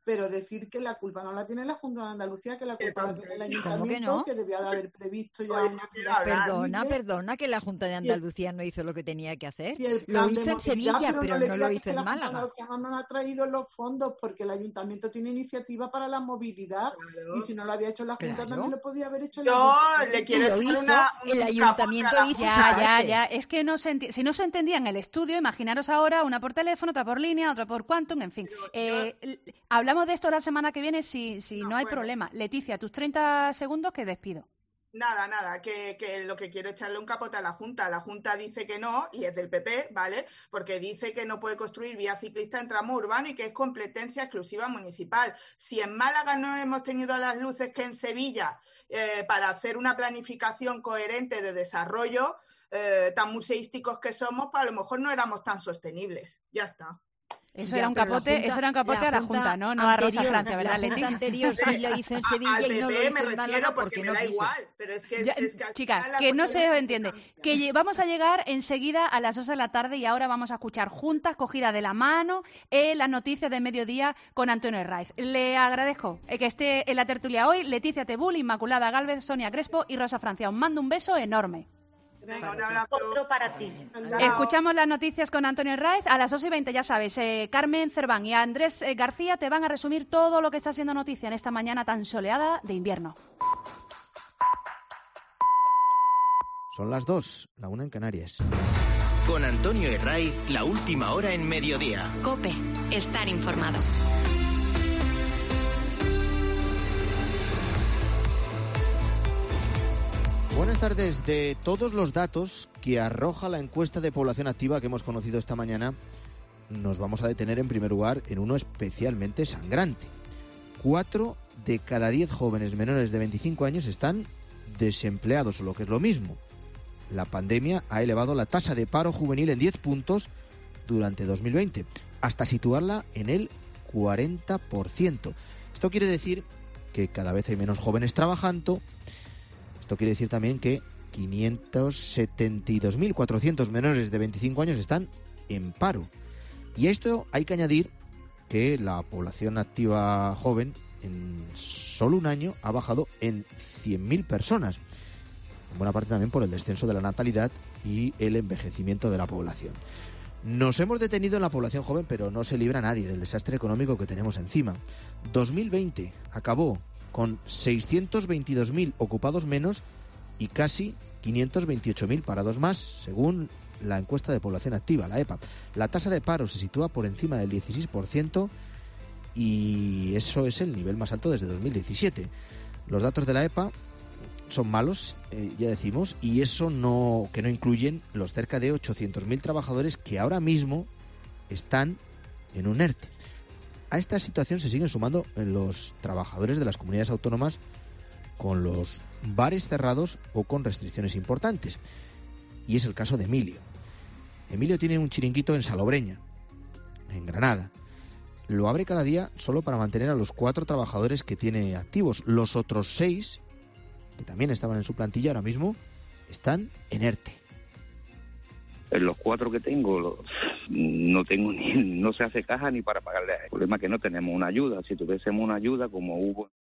pero decir que la culpa no la tiene la Junta de Andalucía, que la culpa la tiene el Ayuntamiento, que debía de haber previsto ya una Perdona, que la Junta de Andalucía no hizo lo que tenía que hacer. Lo hizo en Sevilla, pero no lo hizo en La Junta de Málaga. Andalucía no nos ha traído los fondos porque el Ayuntamiento tiene iniciativa para la movilidad, y si no lo había hecho la Junta también lo podía haber hecho el Ayuntamiento. Le quiero echar el Ayuntamiento hizo Ya, es que si no se entendía en el estudio, imaginaros ahora una por teléfono, otra por línea, otra por Quantum, en fin. Hablamos de esto la semana que viene si no hay problema. Leticia, tus 30 segundos que despido. Nada, que lo que quiero echarle un capote a la Junta. La Junta dice que no, y es del PP, ¿vale? Porque dice que no puede construir vía ciclista en tramo urbano y que es competencia exclusiva municipal. Si en Málaga no hemos tenido las luces que en Sevilla para hacer una planificación coherente de desarrollo, tan museísticos que somos, pues a lo mejor no éramos tan sostenibles. Ya está. Eso era un capote a la Junta, ¿no? No a Rosa Francia, ¿verdad, Leti? La Junta anterior sí lo hizo en Sevilla y no lo hizo en Málaga porque me no da quiso. igual, pero es que chicas, que no se entiende. Que vamos a llegar enseguida a las 2 de la tarde y ahora vamos a escuchar juntas, cogida de la mano, las noticias de mediodía con Antonio Herraiz. Le agradezco que esté en la tertulia hoy Leticia Tebul, Inmaculada Gálvez, Sonia Crespo y Rosa Francia. Os mando un beso enorme. Venga, un abrazo. Otro para ti. Escuchamos las noticias con Antonio Herraiz a las 2:20, ya sabes. Carmen Cerván y Andrés García te van a resumir todo lo que está siendo noticia en esta mañana tan soleada de invierno. Son las 2, la 1 en Canarias. Con Antonio Herraiz, la última hora en mediodía. COPE, estar informado. Buenas tardes. De todos los datos que arroja la encuesta de población activa que hemos conocido esta mañana, nos vamos a detener en primer lugar en uno especialmente sangrante. 4 de cada 10 jóvenes menores de 25 años están desempleados, o lo que es lo mismo. La pandemia ha elevado la tasa de paro juvenil en 10 puntos durante 2020, hasta situarla en el 40%. Esto quiere decir que cada vez hay menos jóvenes trabajando. Esto quiere decir también que 572.400 menores de 25 años están en paro. Y a esto hay que añadir que la población activa joven en solo un año ha bajado en 100.000 personas. En buena parte también por el descenso de la natalidad y el envejecimiento de la población. Nos hemos detenido en la población joven, pero no se libra nadie del desastre económico que tenemos encima. 2020 acabó con 622.000 ocupados menos y casi 528.000 parados más, según la encuesta de población activa, la EPA. La tasa de paro se sitúa por encima del 16% y eso es el nivel más alto desde 2017. Los datos de la EPA son malos, ya decimos, y eso que no incluyen los cerca de 800.000 trabajadores que ahora mismo están en un ERTE. A esta situación se siguen sumando los trabajadores de las comunidades autónomas con los bares cerrados o con restricciones importantes. Y es el caso de Emilio. Emilio tiene un chiringuito en Salobreña, en Granada. Lo abre cada día solo para mantener a los 4 trabajadores que tiene activos. Los otros 6, que también estaban en su plantilla ahora mismo, están en ERTE. Los 4 que tengo, no se hace caja ni para pagarle. El problema es que no tenemos una ayuda. Si tuviésemos una ayuda, como hubo